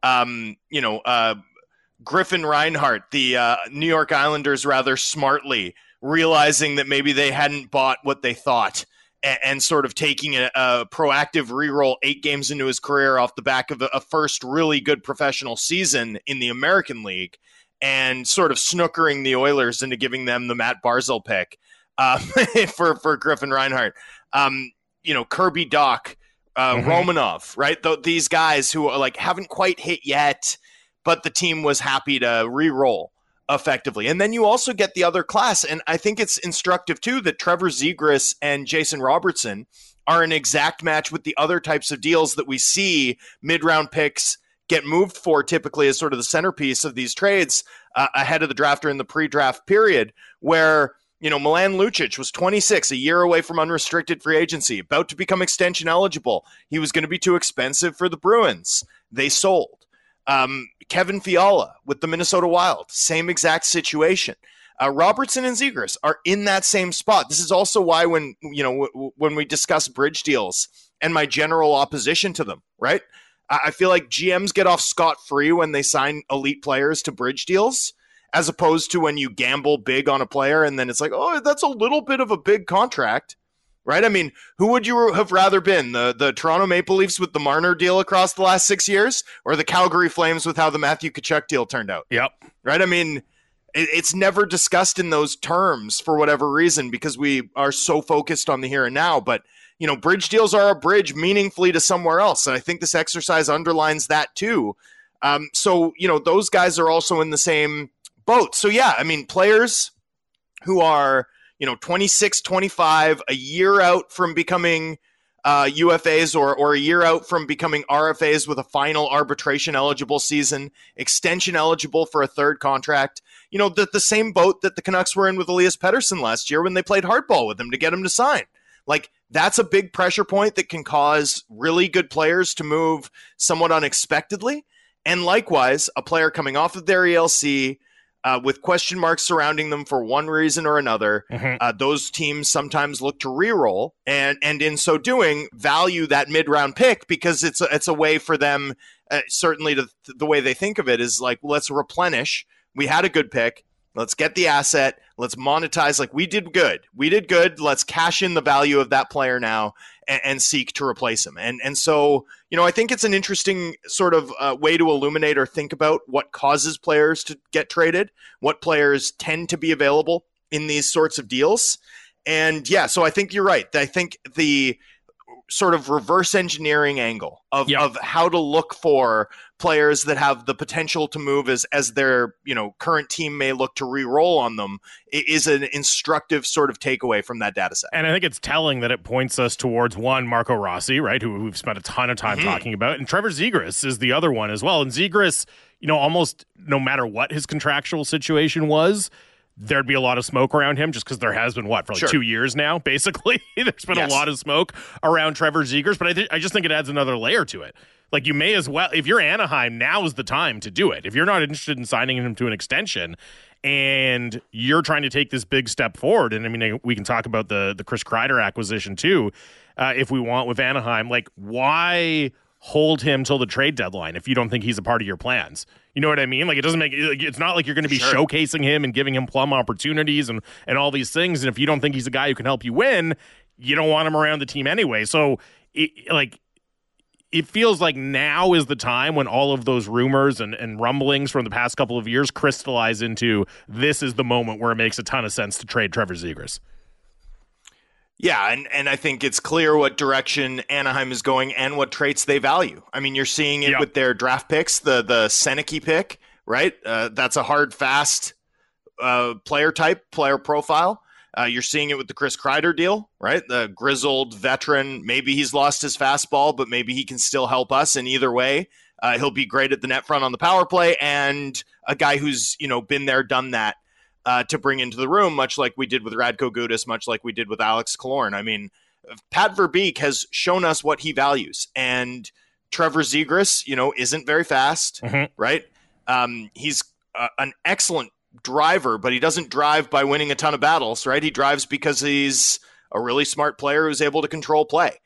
Speaker 2: Griffin Reinhart, the New York Islanders rather smartly realizing that maybe they hadn't bought what they thought and sort of taking a proactive reroll 8 games into his career off the back of a first really good professional season in the American League and sort of snookering the Oilers into giving them the Matt Barzal pick for Griffin Reinhart. Kirby Doc, Romanov, right? These guys who are haven't quite hit yet, but the team was happy to re-roll effectively. And then you also get the other class, and I think it's instructive too that Trevor Zegras and Jason Robertson are an exact match with the other types of deals that we see mid-round picks get moved for typically as sort of the centerpiece of these trades ahead of the draft or in the pre-draft period, where Milan Lucic was 26, a year away from unrestricted free agency, about to become extension eligible. He was going to be too expensive for the Bruins. They sold. Kevin Fiala with the Minnesota Wild, same exact situation. Robertson and Zegras are in that same spot. This is also why when we discuss bridge deals and my general opposition to them, right? I feel like GMs get off scot-free when they sign elite players to bridge deals, as opposed to when you gamble big on a player and then it's like, oh, that's a little bit of a big contract, right? I mean, who would you have rather been, the Toronto Maple Leafs with the Marner deal across the last 6 years, or the Calgary Flames with how the Matthew Tkachuk deal turned out?
Speaker 1: Yep.
Speaker 2: Right? I mean, it's never discussed in those terms for whatever reason because we are so focused on the here and now. But, you know, bridge deals are a bridge meaningfully to somewhere else. And I think this exercise underlines that too. So, you know, those guys are also in the same boat. So, yeah, I mean, players who are, you know, 26, 25, a year out from becoming UFAs or a year out from becoming RFAs with a final arbitration eligible season, extension eligible for a third contract. You know, the same boat that the Canucks were in with Elias Pettersson last year when they played hardball with him to get him to sign. Like, that's a big pressure point that can cause really good players to move somewhat unexpectedly. And likewise, a player coming off of their ELC with question marks surrounding them for one reason or another, those teams sometimes look to re-roll and in so doing value that mid-round pick because it's a way for them, certainly the way they think of it is like, let's replenish. We had a good pick. Let's get the asset. Let's monetize. Like, we did good. Let's cash in the value of that player now and seek to replace him. And so, you know, I think it's an interesting sort of way to illuminate or think about what causes players to get traded, what players tend to be available in these sorts of deals. And yeah, so I think you're right. I think the sort of reverse engineering angle of how to look for players that have the potential to move as their, you know, current team may look to re-roll on them is an instructive sort of takeaway from that data set.
Speaker 1: And I think it's telling that it points us towards one, Marco Rossi, right, who we've spent a ton of time talking about, and Trevor Zegras is the other one as well. And Zegras, you know, almost no matter what his contractual situation was, there'd be a lot of smoke around him just because there has been, for like 2 years now, basically. There's been a lot of smoke around Trevor Zegras, but I just think it adds another layer to it. Like, you may as well, if you're Anaheim, now is the time to do it. If you're not interested in signing him to an extension and you're trying to take this big step forward, and I mean, we can talk about the Chris Kreider acquisition too, if we want with Anaheim, like, why hold him till the trade deadline if you don't think he's a part of your plans? You know what I mean? Like, it doesn't make, it's not like you're going to be showcasing him and giving him plum opportunities and all these things. And if you don't think he's a guy who can help you win, you don't want him around the team anyway. So it feels like now is the time when all of those rumors and rumblings from the past couple of years crystallize into this is the moment where it makes a ton of sense to trade Trevor Zegras.
Speaker 2: Yeah, and I think it's clear what direction Anaheim is going and what traits they value. I mean, you're seeing it with their draft picks, the Seneke pick, right? That's a hard, fast player type, player profile. You're seeing it with the Chris Kreider deal, right? The grizzled veteran. Maybe he's lost his fastball, but maybe he can still help us. And either way, he'll be great at the net front on the power play, and a guy who's, you know, been there, done that. To bring into the room, much like we did with Radko Gudas, much like we did with Alex Killorn. I mean, Pat Verbeek has shown us what he values, and Trevor Zegras, you know, isn't very fast, right? He's an excellent driver, but he doesn't drive by winning a ton of battles, right? He drives because he's a really smart player who's able to control play.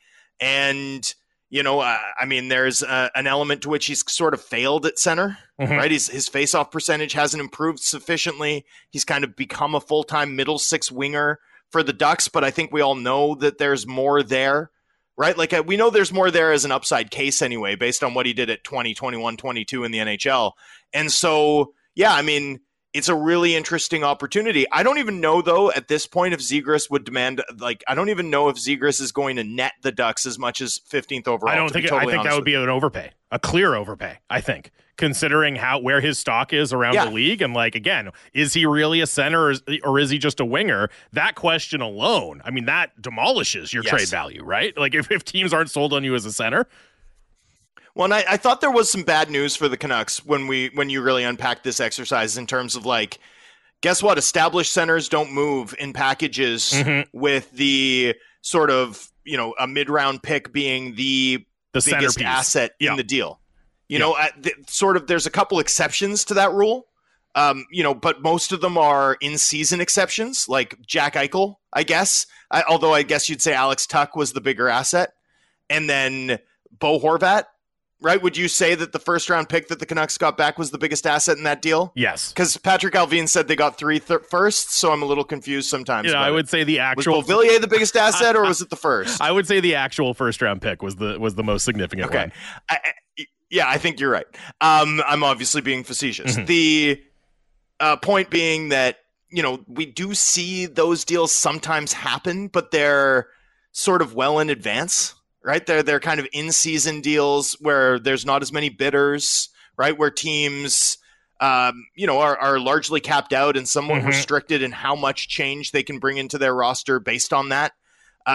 Speaker 2: And, you know, I mean, there's an element to which he's sort of failed at center, right? His face-off percentage hasn't improved sufficiently. He's kind of become a full-time middle six winger for the Ducks, but I think we all know that there's more there, right? Like, we know there's more there as an upside case anyway, based on what he did at 20, 21, 22 in the NHL. And so, yeah, I mean, it's a really interesting opportunity. I don't even know, though, at this point, if Zegras would demand, like, I don't even know if Zegras is going to net the Ducks as much as 15th overall.
Speaker 1: I think that would be an overpay, a clear overpay, I think, considering where his stock is around the league. And, like, again, is he really a center or is he just a winger? That question alone, I mean, that demolishes your trade value, right? Like, if teams aren't sold on you as a center.
Speaker 2: Well, and I thought there was some bad news for the Canucks when you really unpacked this exercise in terms of, like, guess what? Established centers don't move in packages with the sort of, you know, a mid-round pick being the biggest
Speaker 1: centerpiece
Speaker 2: asset in the deal. You know, there's a couple exceptions to that rule, you know, but most of them are in-season exceptions, like Jack Eichel, I guess. Although I guess you'd say Alex Tuch was the bigger asset. And then Bo Horvat right? Would you say that the first-round pick that the Canucks got back was the biggest asset in that deal?
Speaker 1: Yes.
Speaker 2: Because Patrick Alvin said they got three firsts, so I'm a little confused sometimes.
Speaker 1: I would say the actual
Speaker 2: was Beauvillier the biggest asset, or was it the first?
Speaker 1: I would say the actual first-round pick was the most significant one.
Speaker 2: I think you're right. I'm obviously being facetious.
Speaker 1: Mm-hmm.
Speaker 2: The point being that, we do see those deals sometimes happen, but they're sort of well in advance. Right, they're kind of in-season deals where there's not as many bidders, right? Where teams, are largely capped out and somewhat restricted in how much change they can bring into their roster based on that. I'm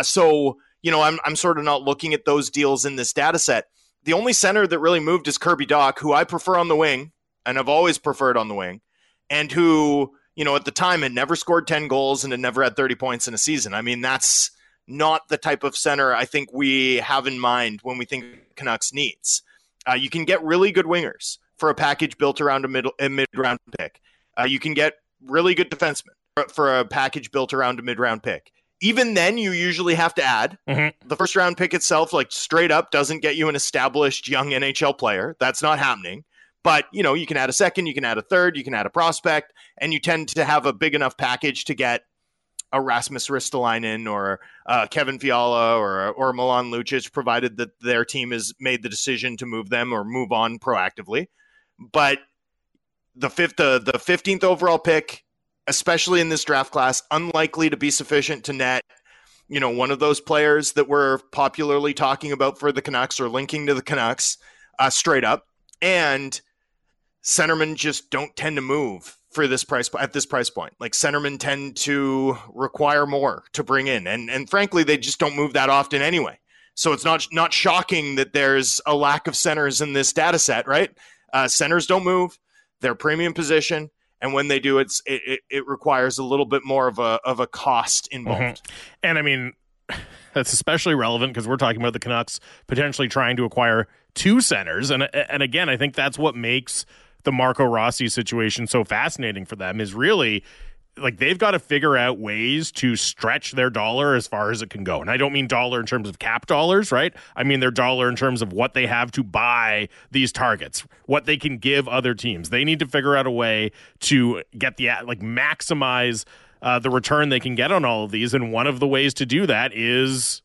Speaker 2: sort of not looking at those deals in this data set. The only center that really moved is Kirby Dach, who I prefer on the wing, and I've always preferred on the wing, and who, at the time had never scored 10 goals and had never had 30 points in a season. I mean, that's not the type of center I think we have in mind when we think Canucks needs. You can get really good wingers for a package built around a mid-round pick. You can get really good defensemen for a package built around a mid-round pick. Even then, you usually have to add. The first-round pick itself, like straight up, doesn't get you an established young NHL player. That's not happening. But, you can add a second, you can add a third, you can add a prospect, and you tend to have a big enough package to get a Rasmus Ristolainen or Kevin Fiala or Milan Lucic, provided that their team has made the decision to move them or move on proactively. But the 15th overall pick, especially in this draft class, unlikely to be sufficient to net, one of those players that we're popularly talking about for the Canucks or linking to the Canucks straight up. And centermen just don't tend to move for this price at this price point. Like centermen tend to require more to bring in, and frankly, they just don't move that often anyway. So it's not shocking that there's a lack of centers in this data set, right? Centers don't move; they're premium position, and when they do, it requires a little bit more of a cost involved.
Speaker 1: And I mean, that's especially relevant because we're talking about the Canucks potentially trying to acquire two centers, and again, I think that's what makes the Marco Rossi situation so fascinating for them, is really like they've got to figure out ways to stretch their dollar as far as it can go. And I don't mean dollar in terms of cap dollars, right? I mean their dollar in terms of what they have to buy these targets, what they can give other teams. They need to figure out a way to get maximize the return they can get on all of these. And one of the ways to do that is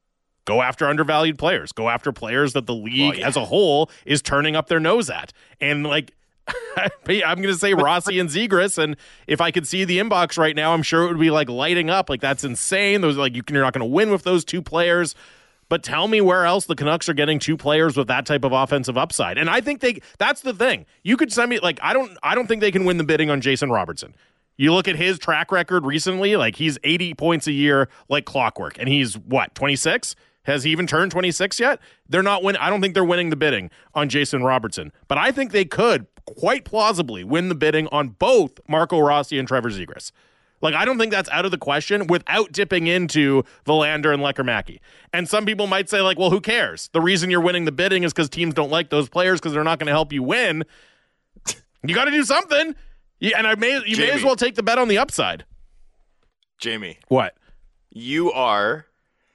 Speaker 1: go after undervalued players, go after players that the league as a whole is turning up their nose at. And I'm going to say Rossi and Zegras, and if I could see the inbox right now, I'm sure it would be lighting up. That's insane. Those you're not going to win with those two players. But tell me where else the Canucks are getting two players with that type of offensive upside. And I think that's the thing. You could send me I don't think they can win the bidding on Jason Robertson. You look at his track record recently, he's 80 points a year like clockwork, and he's 26? Has he even turned 26 yet? They're not winning. I don't think they're winning the bidding on Jason Robertson, but I think they could quite plausibly win the bidding on both Marco Rossi and Trevor Zegras. I don't think that's out of the question without dipping into Verlander and Lekkerimäki. And some people might say, well, who cares? The reason you're winning the bidding is because teams don't like those players because they're not going to help you win. You got to do something. You may as well take the bet on the upside.
Speaker 2: Jamie.
Speaker 1: What?
Speaker 2: You are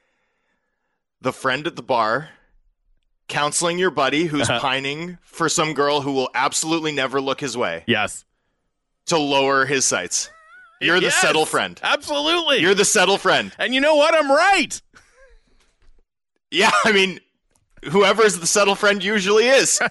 Speaker 2: the friend at the bar counseling your buddy who's pining for some girl who will absolutely never look his way.
Speaker 1: Yes.
Speaker 2: To lower his sights. You're the settle friend.
Speaker 1: Absolutely.
Speaker 2: You're the settle friend.
Speaker 1: And you know what? I'm right.
Speaker 2: Yeah, I mean, whoever's the settle friend usually is.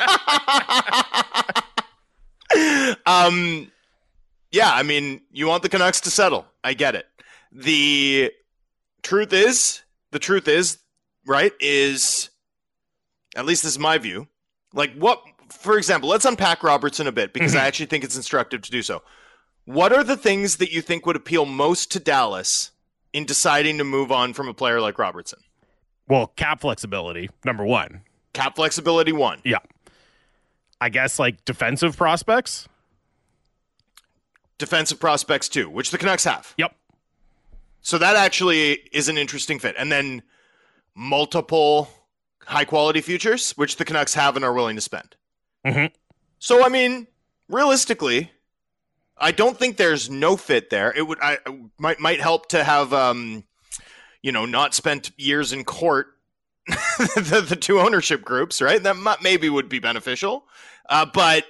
Speaker 2: Yeah, I mean, you want the Canucks to settle. I get it. The truth is, right, is, at least this is my view, for example, let's unpack Robertson a bit because I actually think it's instructive to do so. What are the things that you think would appeal most to Dallas in deciding to move on from a player like Robertson?
Speaker 1: Well, cap flexibility, number one.
Speaker 2: Cap flexibility, one.
Speaker 1: Yeah. I guess defensive prospects.
Speaker 2: Defensive prospects, two, which the Canucks have.
Speaker 1: Yep.
Speaker 2: So that actually is an interesting fit. And then multiple high-quality futures, which the Canucks have and are willing to spend.
Speaker 1: Mm-hmm.
Speaker 2: So, I mean, realistically, I don't think there's no fit there. It might help to have, not spent years in court the two ownership groups, right? That maybe would be beneficial. But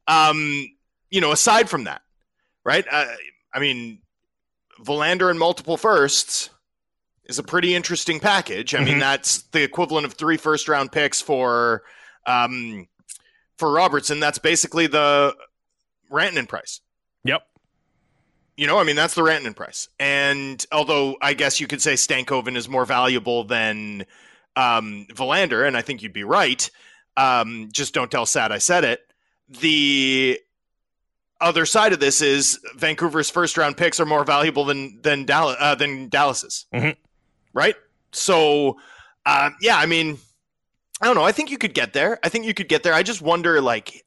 Speaker 2: aside from that, right? I mean, Verlander and multiple firsts is a pretty interesting package. I mean, that's the equivalent of 3 first-round picks for Robertson. That's basically the Rantanen price.
Speaker 1: Yep.
Speaker 2: That's the Rantanen price. And although I guess you could say Stankoven is more valuable than Verlander, and I think you'd be right. Just don't tell Sad I said it. The other side of this is Vancouver's first-round picks are more valuable than Dallas's. Right? So, I don't know. I think you could get there. I just wonder,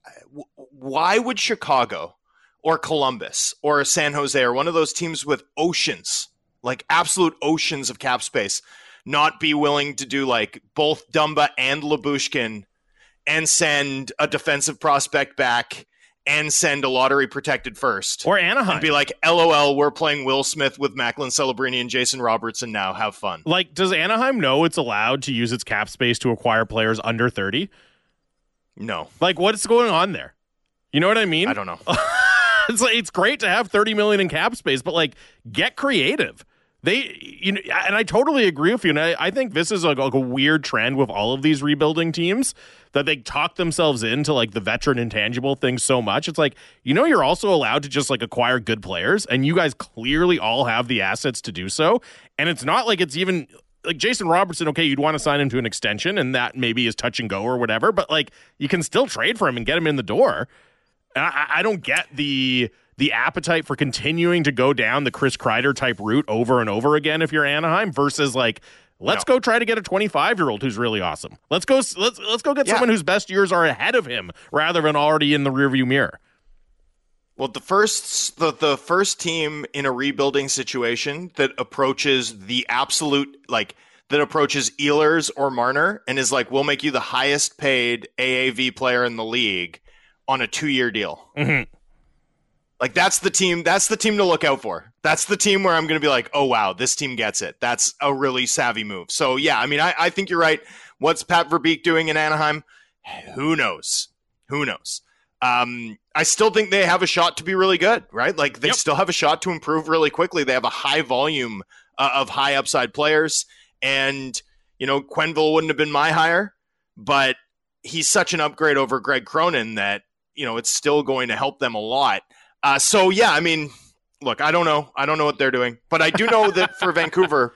Speaker 2: why would Chicago or Columbus or San Jose or one of those teams with oceans, like absolute oceans of cap space, not be willing to do both Dumba and Lyubushkin and send a defensive prospect back and send a lottery protected first?
Speaker 1: Or Anaheim.
Speaker 2: And be like, LOL, we're playing Will Smith with Macklin Celebrini and Jason Robertson now. Have fun.
Speaker 1: Does Anaheim know it's allowed to use its cap space to acquire players under 30?
Speaker 2: No.
Speaker 1: What's going on there? You know what I mean?
Speaker 2: I don't know.
Speaker 1: It's great to have $30 million in cap space, but get creative. And I totally agree with you. And I think this is a weird trend with all of these rebuilding teams, that they talk themselves into the veteran intangible thing so much. It's you're also allowed to just acquire good players, and you guys clearly all have the assets to do so. And it's not it's even Jason Robertson. Okay, you'd want to sign him to an extension, and that maybe is touch and go or whatever, but you can still trade for him and get him in the door. And I don't get the appetite for continuing to go down the Chris Kreider type route over and over again if you're Anaheim versus let's go try to get a 25-year-old who's really awesome. Let's go get someone whose best years are ahead of him rather than already in the rearview mirror.
Speaker 2: Well, the first team in a rebuilding situation that approaches the absolute that approaches Ehlers or Marner and is we'll make you the highest paid AAV player in the league on a 2-year deal. That's the team to look out for. That's the team where I'm going to be oh, wow, this team gets it. That's a really savvy move. So, yeah, I think you're right. What's Pat Verbeek doing in Anaheim? Who knows? I still think they have a shot to be really good, right? They still have a shot to improve really quickly. They have a high volume of high upside players. And, Quenneville wouldn't have been my hire, but he's such an upgrade over Greg Cronin that, it's still going to help them a lot. Look, I don't know what they're doing, but I do know that for Vancouver,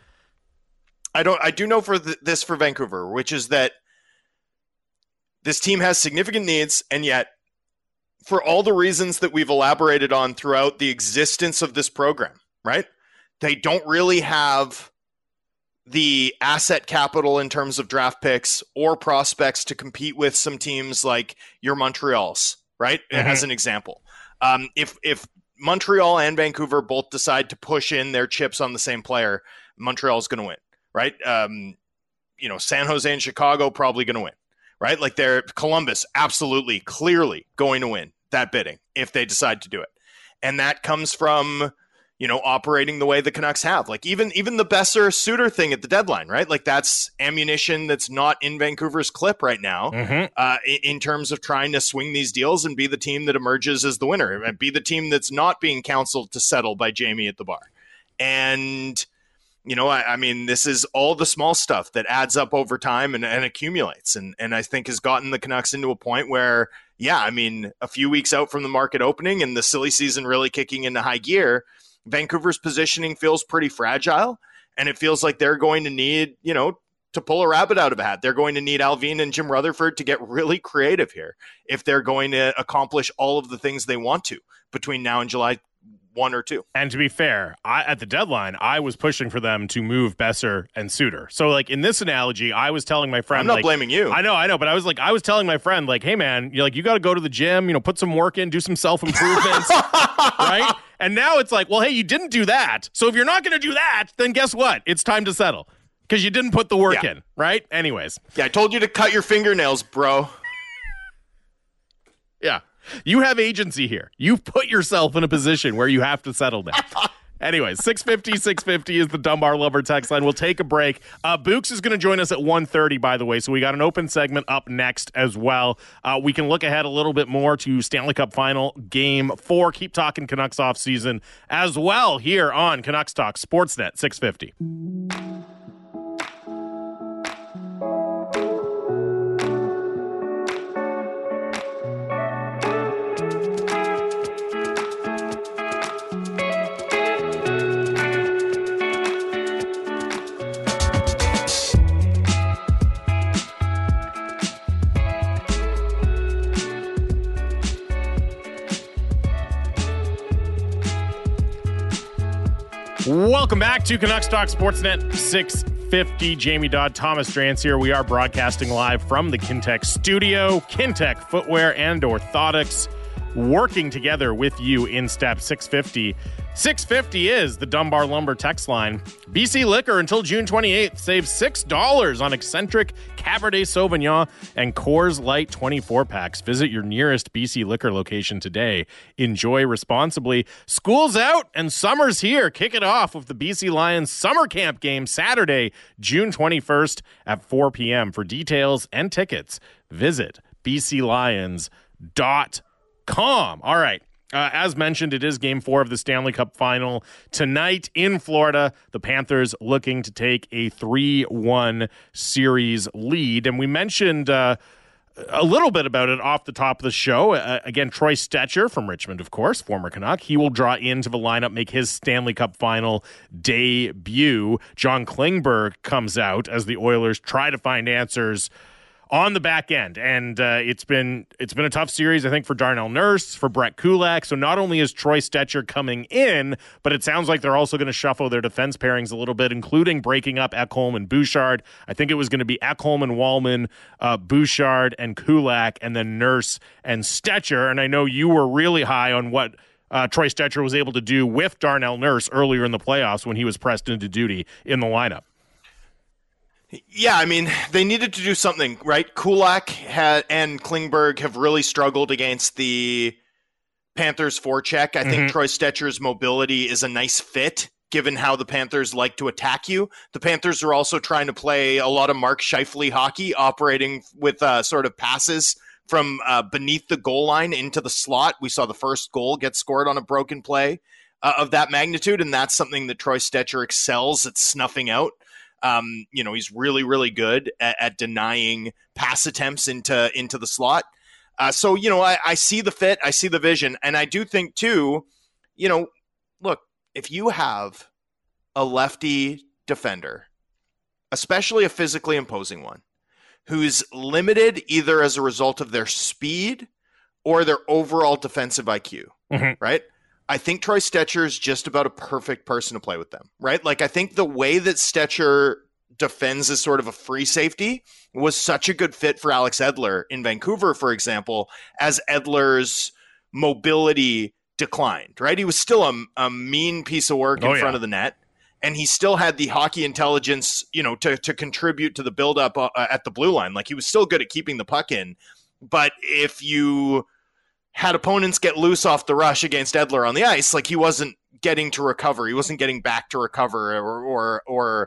Speaker 2: this for Vancouver, which is that this team has significant needs, and yet for all the reasons that we've elaborated on throughout the existence of this program, right? They don't really have the asset capital in terms of draft picks or prospects to compete with some teams like your Montreals, right? As an example. If Montreal and Vancouver both decide to push in their chips on the same player, Montreal's going to win, right? San Jose and Chicago probably going to win, right? They're Columbus, absolutely, clearly going to win that bidding if they decide to do it. And that comes from, operating the way the Canucks have. Even the Besser Suter thing at the deadline, right? That's ammunition that's not in Vancouver's clip right now in terms of trying to swing these deals and be the team that emerges as the winner and be the team that's not being counseled to settle by Jamie at the bar. And, this is all the small stuff that adds up over time and accumulates. And I think has gotten the Canucks into a point where, a few weeks out from the market opening and the silly season really kicking into high gear, Vancouver's positioning feels pretty fragile, and it feels like they're going to need, to pull a rabbit out of a hat. They're going to need Alvin and Jim Rutherford to get really creative here if they're going to accomplish all of the things they want to between now and July 1 or 2.
Speaker 1: And to be fair, at the deadline, I was pushing for them to move Besser and Suter. So, in this analogy, I was telling my friend,
Speaker 2: I'm not blaming you.
Speaker 1: I know, but I was telling my friend, hey man, you got to go to the gym, put some work in, do some self-improvements, right? And now it's well, hey, you didn't do that. So if you're not going to do that, then guess what? It's time to settle because you didn't put the work in, right? Anyways.
Speaker 2: Yeah, I told you to cut your fingernails, bro.
Speaker 1: Yeah. You have agency here. You've put yourself in a position where you have to settle down. Anyways, 650 is the Dunbar Lumber text line. We'll take a break. Books is going to join us at 1:30, by the way, so we got an open segment up next as well. We can look ahead a little bit more to Stanley Cup Final Game 4. Keep talking Canucks offseason as well here on Canucks Talk Sportsnet 650. Welcome back to Canucks Talk Sportsnet 650. Jamie Dodd, Thomas Drance here. We are broadcasting live from the Kintec studio. Kintec Footwear and Orthotics working together with you in step. 650. 650 is the Dunbar Lumber text line. BC Liquor until June 28th. Save $6 on Eccentric, Cabernet Sauvignon, and Coors Light 24 packs. Visit your nearest BC Liquor location today. Enjoy responsibly. School's out and summer's here. Kick it off with the BC Lions Summer Camp game Saturday, June 21st at 4 p.m. For details and tickets, visit bclions.com. All right. As mentioned, it is Game 4 of the Stanley Cup Final tonight in Florida. The Panthers looking to take a 3-1 series lead. And we mentioned a little bit about it off the top of the show. Again, Troy Stecher from Richmond, of course, former Canuck. He will draw into the lineup, make his Stanley Cup Final debut. John Klingberg comes out as the Oilers try to find answers on the back end, and it's been a tough series, I think, for Darnell Nurse, for Brett Kulak. So not only is Troy Stecher coming in, but it sounds like they're also going to shuffle their defense pairings a little bit, including breaking up Ekholm and Bouchard. I think it was going to be Ekholm and Wallman, Bouchard and Kulak, and then Nurse and Stecher. And I know you were really high on what Troy Stecher was able to do with Darnell Nurse earlier in the playoffs when he was pressed into duty in the lineup.
Speaker 2: Yeah, I mean, they needed to do something, right? Kulak and Klingberg have really struggled against the Panthers' forecheck. I think Troy Stecher's mobility is a nice fit, given how the Panthers like to attack you. The Panthers are also trying to play a lot of Mark Scheifele hockey, operating with sort of passes from beneath the goal line into the slot. We saw the first goal get scored on a broken play of that magnitude, and that's something that Troy Stecher excels at snuffing out. He's really, really good at denying pass attempts into the slot. So I see the fit, I see the vision, and I do think too, look, if you have a lefty defender, especially a physically imposing one, who's limited either as a result of their speed or their overall defensive IQ, right? I think Troy Stecher is just about a perfect person to play with them, right? Like, I think the way that Stecher defends as sort of a free safety was such a good fit for Alex Edler in Vancouver, for example, as Edler's mobility declined, right? He was still a mean piece of work in front of the net, and he still had the hockey intelligence, to contribute to the buildup at the blue line. Like, he was still good at keeping the puck in, but if you had opponents get loose off the rush against Edler on the ice, like, he wasn't getting to recover. He wasn't getting back to recover or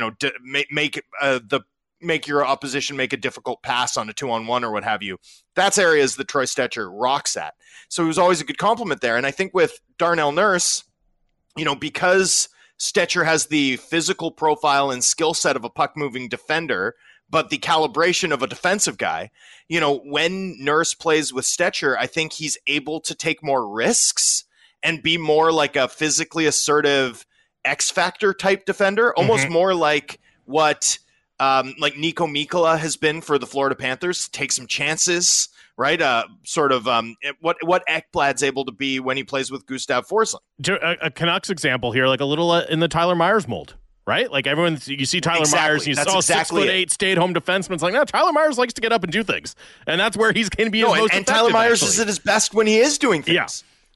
Speaker 2: make your opposition make a difficult pass on a 2-on-1 or what have you. That's areas that Troy Stecher rocks at. So it was always a good compliment there. And I think with Darnell Nurse, because Stecher has the physical profile and skill set of a puck-moving defender, but the calibration of a defensive guy, when Nurse plays with Stecher, I think he's able to take more risks and be more like a physically assertive X-Factor type defender, almost more like what like Nico Mikkola has been for the Florida Panthers. Take some chances, right? What Ekblad's able to be when he plays with Gustav Forsling.
Speaker 1: A Canucks example here, like a little in the Tyler Myers mold. Right? Like, you see Tyler Myers, he's all 6'8", stay-at-home defenseman. It's like, no, Tyler Myers likes to get up and do things. And that's where he's going to be his most effective,
Speaker 2: Tyler Myers is at his best when he is doing things.
Speaker 1: Yeah.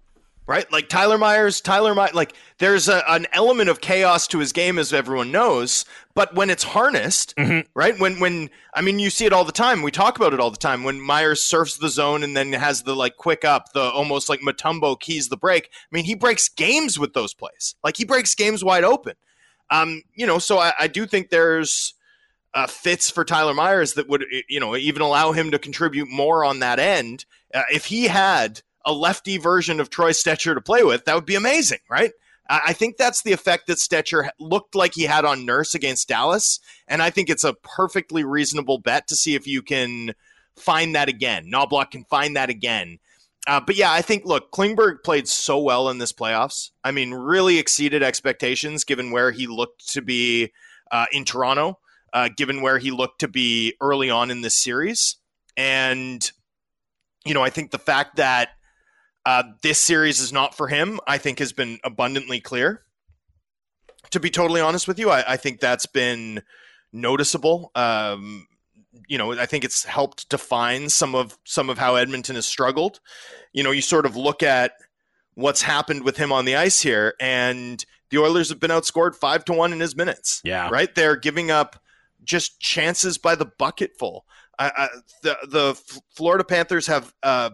Speaker 2: right? Like Tyler Myers, like there's an element of chaos to his game, as everyone knows. But when it's harnessed, right? When I mean, you see it all the time. We talk about it all the time. When Myers surfs the zone and then has the like quick up, the almost like Mutombo keys the break. I mean, he breaks games with those plays. Like he breaks games wide open. So I do think there's fits for Tyler Myers that would, even allow him to contribute more on that end. If he had a lefty version of Troy Stecher to play with, that would be amazing, right? I think that's the effect that Stecher looked like he had on Nurse against Dallas, and I think it's a perfectly reasonable bet to see if you can find that again. Knoblauch can find that again. But yeah, I think, look, Klingberg played so well in this playoffs. I mean, really exceeded expectations given where he looked to be in Toronto, given where he looked to be early on in this series. And, I think the fact that this series is not for him, I think has been abundantly clear. To be totally honest with you, I think that's been noticeable. I think it's helped define some of how Edmonton has struggled. You sort of look at what's happened with him on the ice here, and the Oilers have been outscored 5-1 in his minutes.
Speaker 1: Yeah.
Speaker 2: Right? They're giving up just chances by the bucketful. The Florida Panthers have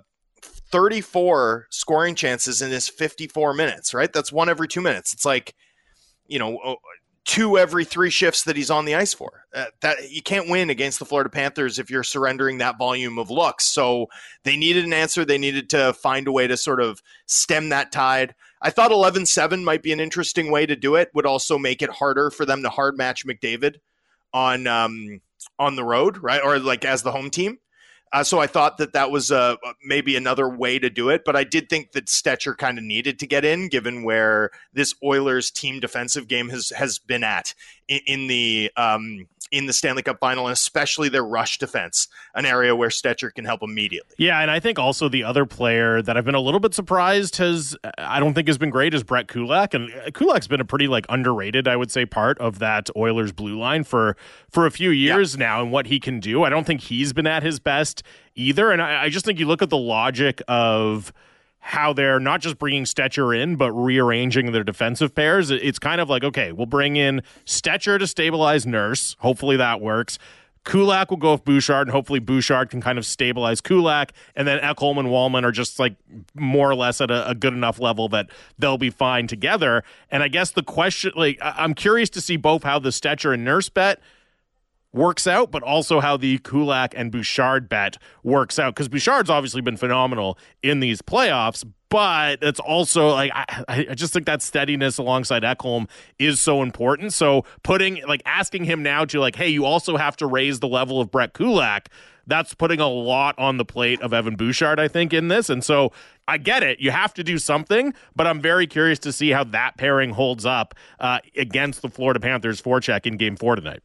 Speaker 2: 34 scoring chances in his 54 minutes, right? That's 1 every 2 minutes. It's like, 2 every 3 shifts that he's on the ice for. That you can't win against the Florida Panthers if you're surrendering that volume of looks. So they needed an answer. They needed to find a way to sort of stem that tide. I thought 11-7 might be an interesting way to do it. Would also make it harder for them to hard match McDavid on the road, right? Or like as the home team. So I thought that was maybe another way to do it, but I did think that Stecher kind of needed to get in, given where this Oilers team defensive game has been at in the Stanley Cup final, and especially their rush defense, an area where Stecher can help immediately.
Speaker 1: Yeah, and I think also the other player that I've been a little bit surprised I don't think has been great is Brett Kulak, and Kulak's been a pretty underrated, I would say, part of that Oilers blue line for a few years now, and what he can do. I don't think he's been at his best either, and I just think you look at the logic of how they're not just bringing Stecher in, but rearranging their defensive pairs. It's kind of like, okay, we'll bring in Stecher to stabilize Nurse. Hopefully that works. Kulak will go with Bouchard, and hopefully Bouchard can kind of stabilize Kulak. And then Ekholm and Wallman are just more or less at a good enough level that they'll be fine together. And I guess the question, I'm curious to see both how the Stecher and Nurse bet works out, but also how the Kulak and Bouchard bet works out, because Bouchard's obviously been phenomenal in these playoffs, but it's also I just think that steadiness alongside Ekholm is so important. So asking him now to hey, you also have to raise the level of Brett Kulak, that's putting a lot on the plate of Evan Bouchard, I think, in this. And so I get it. You have to do something, but I'm very curious to see how that pairing holds up against the Florida Panthers forecheck in Game 4 tonight.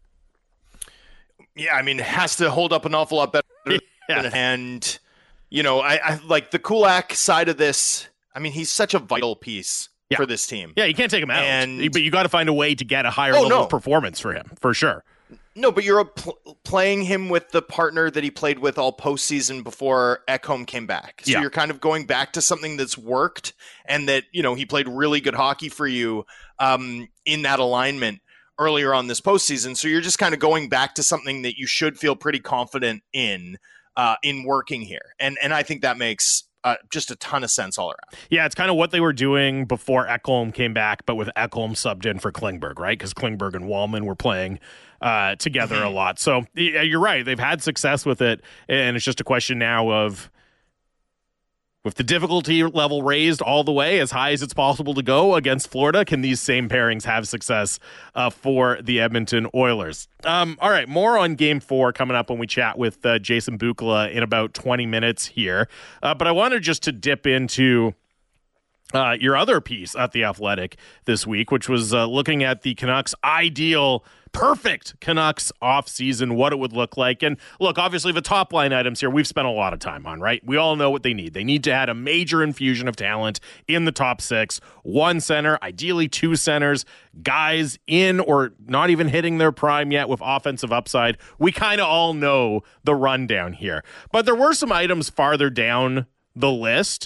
Speaker 2: Yeah, I mean, it has to hold up an awful lot better. Yeah. And, I like the Kulak side of this. I mean, he's such a vital piece for this team.
Speaker 1: Yeah, you can't take him out. But you got to find a way to get a higher level of performance for him, for sure.
Speaker 2: No, but you're playing him with the partner that he played with all postseason before Ekholm came back. So you're kind of going back to something that's worked, and that, he played really good hockey for you in that alignment earlier on this postseason. So you're just kind of going back to something that you should feel pretty confident in working here. And I think that makes just a ton of sense all around.
Speaker 1: Yeah, it's kind of what they were doing before Ekholm came back, but with Ekholm subbed in for Klingberg, right? Because Klingberg and Wallman were playing together a lot. So you're right. They've had success with it, and it's just a question now of, with the difficulty level raised all the way as high as it's possible to go against Florida, can these same pairings have success for the Edmonton Oilers? All right, more on Game 4 coming up when we chat with Jason Bukala in about 20 minutes here. But I wanted just to dip into your other piece at The Athletic this week, which was looking at the Canucks' perfect Canucks offseason, what it would look like. And look, obviously the top line items here we've spent a lot of time on, right? We all know what they need. They need to add a major infusion of talent in the top 6, 1 center, ideally 2 centers, guys in or not even hitting their prime yet with offensive upside. We kind of all know the rundown here. But there were some items farther down the list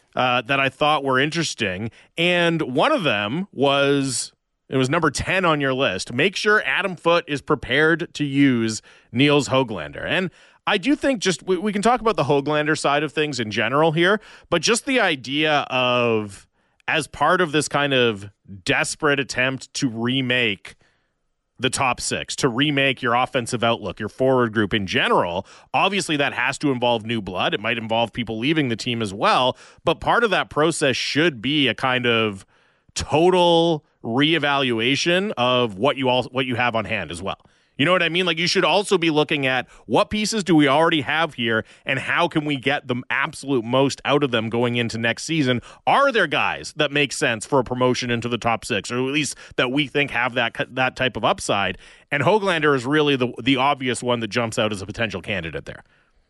Speaker 1: that I thought were interesting. And one of them was, it was number 10 on your list. Make sure Adam Foote is prepared to use Niels Höglander. And I do think just we can talk about the Höglander side of things in general here, but just the idea of, as part of this kind of desperate attempt to remake the top six, to remake your offensive outlook, your forward group in general, obviously that has to involve new blood. It might involve people leaving the team as well, but part of that process should be a kind of total reevaluation of what you have on hand as well. You know what I mean? Like, you should also be looking at what pieces do we already have here and how can we get the absolute most out of them going into next season? Are there guys that make sense for a promotion into the top six, or at least that we think have that type of upside? And Höglander is really the obvious one that jumps out as a potential candidate there.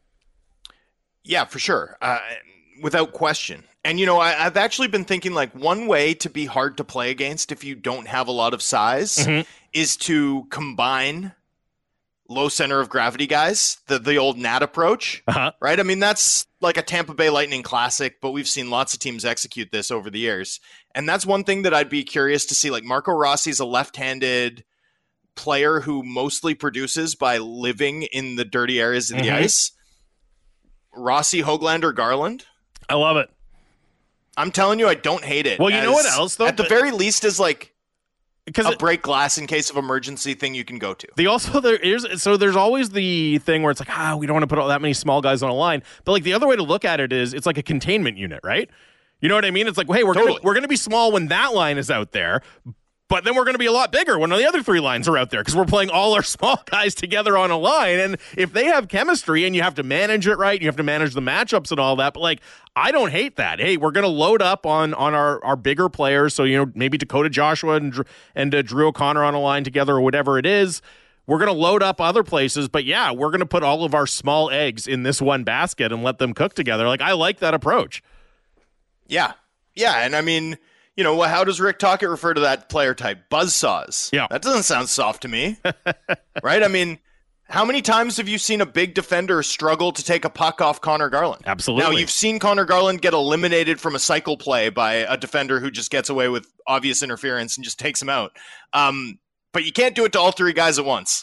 Speaker 2: Yeah, for sure. Without question. And, I've actually been thinking, like, one way to be hard to play against if you don't have a lot of size is to combine low center of gravity guys, the old Nat approach, right? I mean, that's like a Tampa Bay Lightning classic, but we've seen lots of teams execute this over the years. And that's one thing that I'd be curious to see. Like, Marco Rossi's a left-handed player who mostly produces by living in the dirty areas of the ice. Rossi, Höglander, Garland.
Speaker 1: I love it.
Speaker 2: I'm telling you, I don't hate it.
Speaker 1: Well, you know what else, though?
Speaker 2: At the very least, is like
Speaker 1: because
Speaker 2: a break glass in case of emergency thing you can go to.
Speaker 1: There's always the thing where it's like, we don't want to put all that many small guys on a line. But like, the other way to look at it is it's like a containment unit, right? You know what I mean? It's like, hey, we're going to be small when that line is out there, but then we're going to be a lot bigger when the other three lines are out there because we're playing all our small guys together on a line. And if they have chemistry and you have to manage it right, you have to manage the matchups and all that. But like, I don't hate that. Hey, we're going to load up on our bigger players. So, maybe Dakota Joshua and Drew O'Connor on a line together or whatever it is. We're going to load up other places. But yeah, we're going to put all of our small eggs in this one basket and let them cook together. Like, I like that approach.
Speaker 2: Yeah. Yeah. And I mean, how does Rick Tocchet refer to that player type? Buzzsaws.
Speaker 1: Yeah.
Speaker 2: That doesn't sound soft to me. Right? I mean, how many times have you seen a big defender struggle to take a puck off Connor Garland?
Speaker 1: Absolutely.
Speaker 2: Now, you've seen Connor Garland get eliminated from a cycle play by a defender who just gets away with obvious interference and just takes him out. But you can't do it to all three guys at once.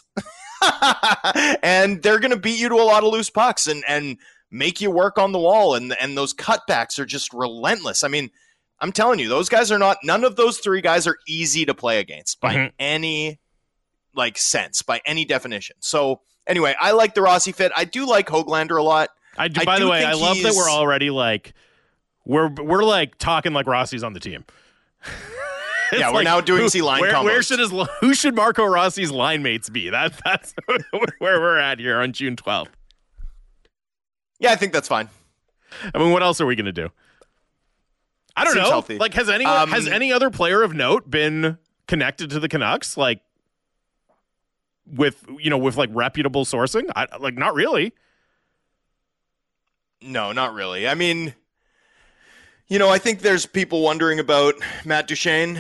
Speaker 2: And they're going to beat you to a lot of loose pucks and make you work on the wall. And those cutbacks are just relentless. I mean, I'm telling you, those guys are none of those three guys are easy to play against by any sense, by any definition. So anyway, I like the Rossi fit. I do like Höglander a lot.
Speaker 1: By the way, I love that we're already like, we're like talking like Rossi's on the team.
Speaker 2: Yeah, we're now doing line combos.
Speaker 1: Who should Marco Rossi's line mates be? That's where we're at here on June 12th.
Speaker 2: Yeah, I think that's fine.
Speaker 1: I mean, what else are we going to do? I don't know.
Speaker 2: Healthy.
Speaker 1: Like, has any other player of note been connected to the Canucks? Like, with like reputable sourcing? Not really.
Speaker 2: No, not really. I mean, I think there's people wondering about Matt Duchene.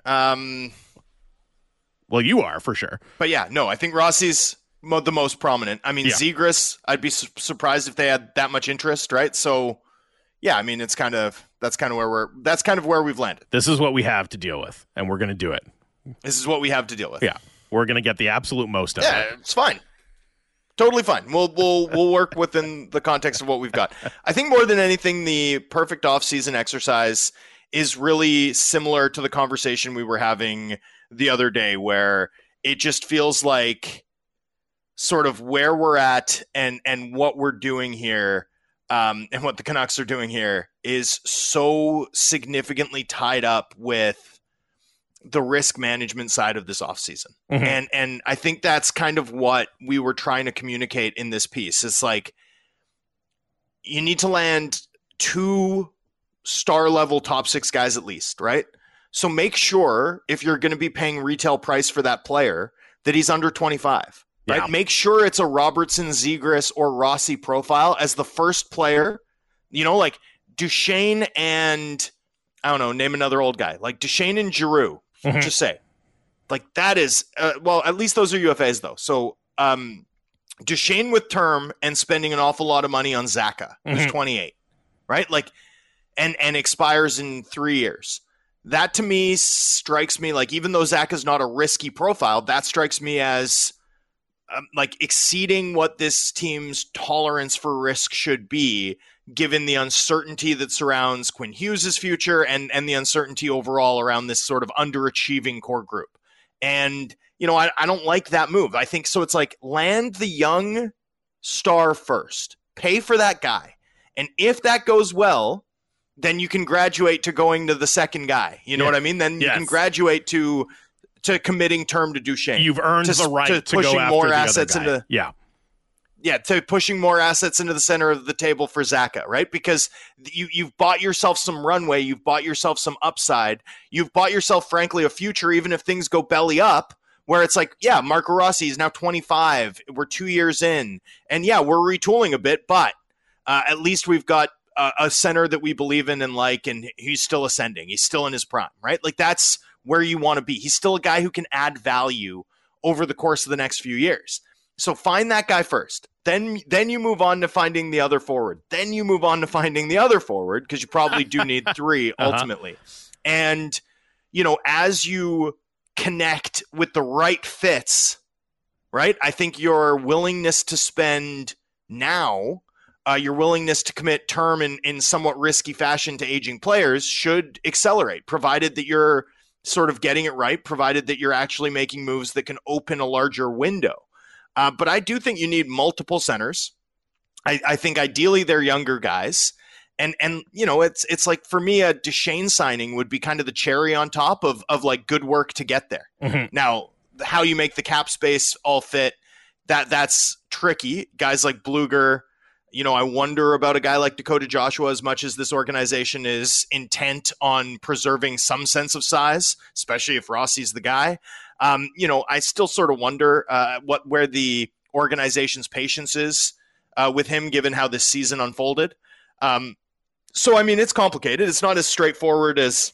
Speaker 1: Well, you are for sure.
Speaker 2: But yeah, no, I think Rossi's the most prominent. I mean, Zegras, I'd be surprised if they had that much interest, right? So, yeah, I mean, that's kind of where we've landed.
Speaker 1: This is what we have to deal with, and we're going to do it.
Speaker 2: This is what we have to deal with.
Speaker 1: Yeah, we're going to get the absolute most of it.
Speaker 2: Yeah, it's fine. Totally fine. We'll work within the context of what we've got. I think more than anything, the perfect off-season exercise is really similar to the conversation we were having the other day, where it just feels like sort of where we're at and what we're doing here, and what the Canucks are doing here is so significantly tied up with the risk management side of this offseason. And I think that's kind of what we were trying to communicate in this piece. It's like, you need to land 2 star level top 6 guys at least, right? So make sure, if you're going to be paying retail price for that player, that he's under 25, right?
Speaker 1: Yeah.
Speaker 2: Make sure it's a Robertson, Zegras, or Rossi profile as the first player, like Duchene and, I don't know, name another old guy, like Duchene and Giroux. Just say, like, that is, well, at least those are UFAs though. So Duchene with term and spending an awful lot of money on Zaka, who's 28, right? Like, and expires in 3 years. That to me strikes me like, even though Zach is not a risky profile, that strikes me as like exceeding what this team's tolerance for risk should be, given the uncertainty that surrounds Quinn Hughes' future and the uncertainty overall around this sort of underachieving core group. And, you know, I don't like that move. I think so. It's like, land the young star first, pay for that guy. And if that goes well, then you can graduate to going to the second guy. You know what I mean? Then you can graduate to committing term to Duchesne.
Speaker 1: You've earned the right to
Speaker 2: pushing
Speaker 1: go after
Speaker 2: more
Speaker 1: the
Speaker 2: assets
Speaker 1: other guy.
Speaker 2: to pushing more assets into the center of the table for Zaka, right? Because you've bought yourself some runway, you've bought yourself some upside, you've bought yourself, frankly, a future, even if things go belly up, where it's like, yeah, Marco Rossi is now 25, we're 2 years in, and yeah, we're retooling a bit, but at least we've got a center that we believe in and like, and he's still ascending, he's still in his prime, right? Like, that's where you want to be. He's still a guy who can add value over the course of the next few years. So find that guy first. Then you move on to finding the other forward. Then you move on to finding the other forward, because you probably do need 3 ultimately. And, you know, as you connect with the right fits, right, I think your willingness to spend now, your willingness to commit term in somewhat risky fashion to aging players should accelerate, provided that you're sort of getting it right, provided that you're actually making moves that can open a larger window. But I do think you need multiple centers. I think ideally they're younger guys. And you know, it's like, for me, a Duchesne signing would be kind of the cherry on top of like good work to get there. Mm-hmm. Now, how you make the cap space all fit, that's tricky. Guys like Bluger, you know, I wonder about a guy like Dakota Joshua, as much as this organization is intent on preserving some sense of size, especially if Rossi's the guy. You know, I still sort of wonder where the organization's patience is with him, given how this season unfolded. So, I mean, it's complicated. It's not as straightforward as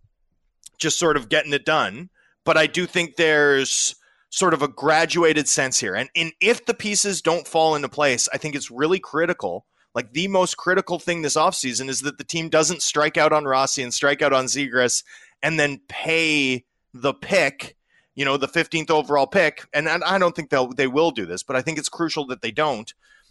Speaker 2: just sort of getting it done. But I do think there's sort of a graduated sense here. And if the pieces don't fall into place, I think it's really critical. Like, the most critical thing this offseason is that the team doesn't strike out on Rossi and strike out on Zegras and then pay the pick, you know, the 15th overall pick. And I don't think they will do this, but I think it's crucial that they don't,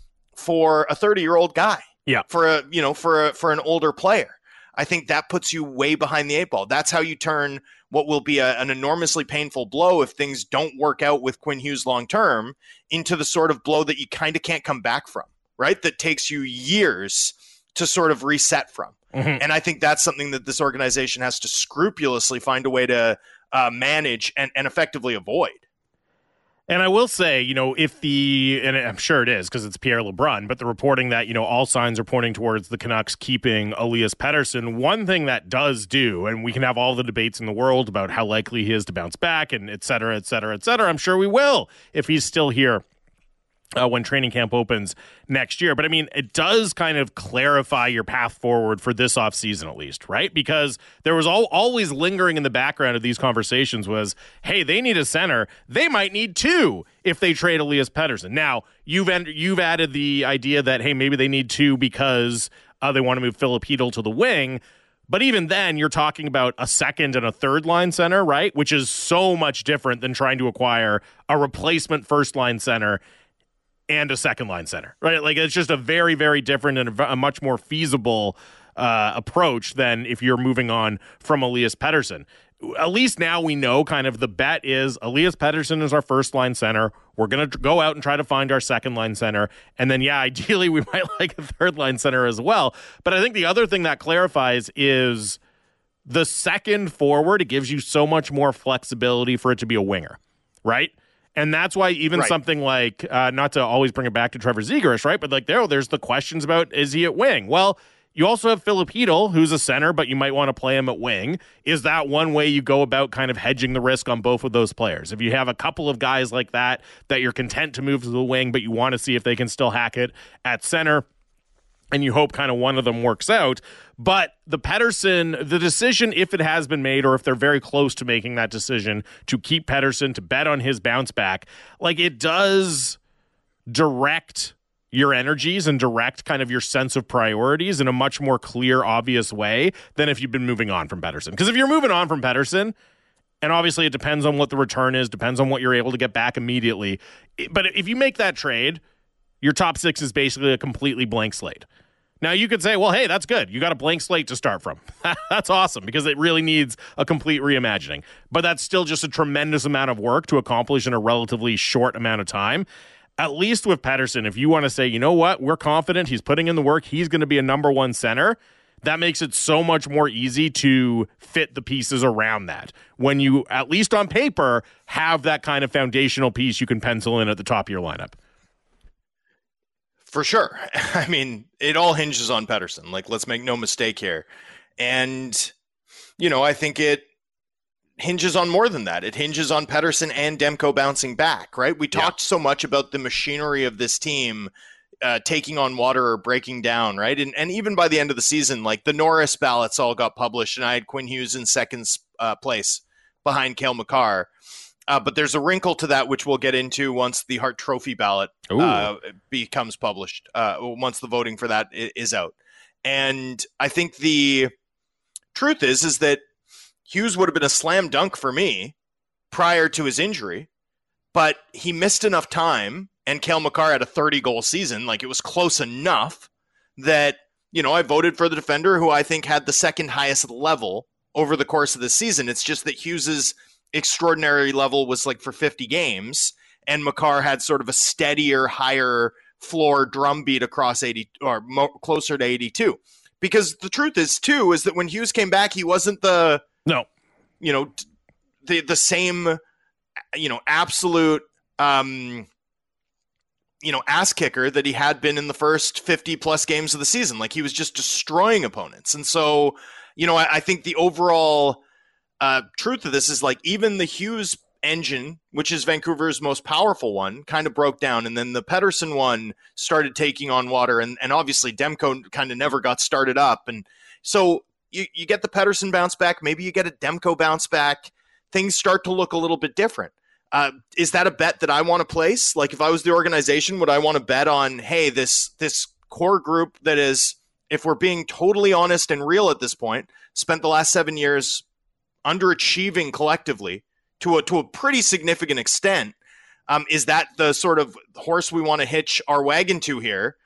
Speaker 2: for a 30-year-old guy.
Speaker 1: Yeah.
Speaker 2: For an older player. I think that puts you way behind the 8 ball. That's how you turn what will be an enormously painful blow if things don't work out with Quinn Hughes long term into the sort of blow that you kind of can't come back from, right? That takes you years to sort of reset from. Mm-hmm. And I think that's something that this organization has to scrupulously find a way to manage and effectively avoid.
Speaker 1: And I will say, you know, and I'm sure it is because it's Pierre LeBrun, but the reporting that, you know, all signs are pointing towards the Canucks keeping Elias Pettersson, one thing that does do, and we can have all the debates in the world about how likely he is to bounce back and et cetera, et cetera, et cetera. I'm sure we will if he's still here when training camp opens next year. But I mean, it does kind of clarify your path forward for this offseason, at least, right? Because there was always lingering in the background of these conversations was, hey, they need a center. They might need 2 if they trade Elias Pettersson. Now, you've added the idea that, hey, maybe they need 2 because they want to move Filip Chytil to the wing. But even then, you're talking about a second and a third line center, right? Which is so much different than trying to acquire a replacement first line center and a second line center, right? Like, it's just a very, very different and a much more feasible approach than if you're moving on from Elias Pettersson. At least now we know kind of the bet is Elias Pettersson is our first line center. We're going to go out and try to find our second line center. And then, yeah, ideally we might like a third line center as well. But I think the other thing that clarifies is the second forward. It gives you so much more flexibility for it to be a winger, right? And that's why even something like, not to always bring it back to Trevor Zegras, right? But like there's the questions about, is he at wing? Well, you also have Filip Chytil, who's a center, but you might want to play him at wing. Is that one way you go about kind of hedging the risk on both of those players? If you have a couple of guys like that you're content to move to the wing, but you want to see if they can still hack it at center, and you hope kind of one of them works out. But the Pettersson, the decision, if it has been made or if they're very close to making that decision to keep Pettersson, to bet on his bounce back, like, it does direct your energies and direct kind of your sense of priorities in a much more clear, obvious way than if you've been moving on from Pettersson. Because if you're moving on from Pettersson, and obviously it depends on what the return is, depends on what you're able to get back immediately. But if you make that trade, your top six is basically a completely blank slate. Now, you could say, well, hey, that's good. You got a blank slate to start from. That's awesome because it really needs a complete reimagining. But that's still just a tremendous amount of work to accomplish in a relatively short amount of time. At least with Pettersson, if you want to say, you know what, we're confident, he's putting in the work, he's going to be a number one center, that makes it so much more easy to fit the pieces around that. When you, at least on paper, have that kind of foundational piece you can pencil in at the top of your lineup.
Speaker 2: For sure. I mean, it all hinges on Pettersson. Like, let's make no mistake here. And, you know, I think it hinges on more than that. It hinges on Pettersson and Demko bouncing back, right? We talked so much about the machinery of this team taking on water or breaking down, right? And even by the end of the season, like the Norris ballots all got published, and I had Quinn Hughes in second place behind Cale Makar. But there's a wrinkle to that, which we'll get into once the Hart Trophy ballot becomes published, once the voting for that is out. And I think the truth is that Hughes would have been a slam dunk for me prior to his injury, but he missed enough time, and Cale Makar had a 30-goal season. Like, it was close enough that, you know, I voted for the defender who I think had the second highest level over the course of the season. It's just that Hughes's extraordinary level was like for 50 games, and Makar had sort of a steadier, higher floor drumbeat across 80 or closer to 82. Because the truth is, too, is that when Hughes came back, he wasn't the same, absolute, ass kicker that he had been in the first 50 plus games of the season. Like, he was just destroying opponents. And so, I think the overall truth of this is, like, even the Hughes engine, which is Vancouver's most powerful one, kind of broke down, and then the Pettersson one started taking on water, and obviously Demko kind of never got started up, and so you get the Pettersson bounce back, maybe you get a Demko bounce back, things start to look a little bit different. Is that a bet that I want to place? Like, if I was the organization, would I want to bet on, hey, this core group that is, if we're being totally honest and real at this point, spent the last 7 years underachieving collectively to a pretty significant extent. Is that the sort of horse we want to hitch our wagon to here?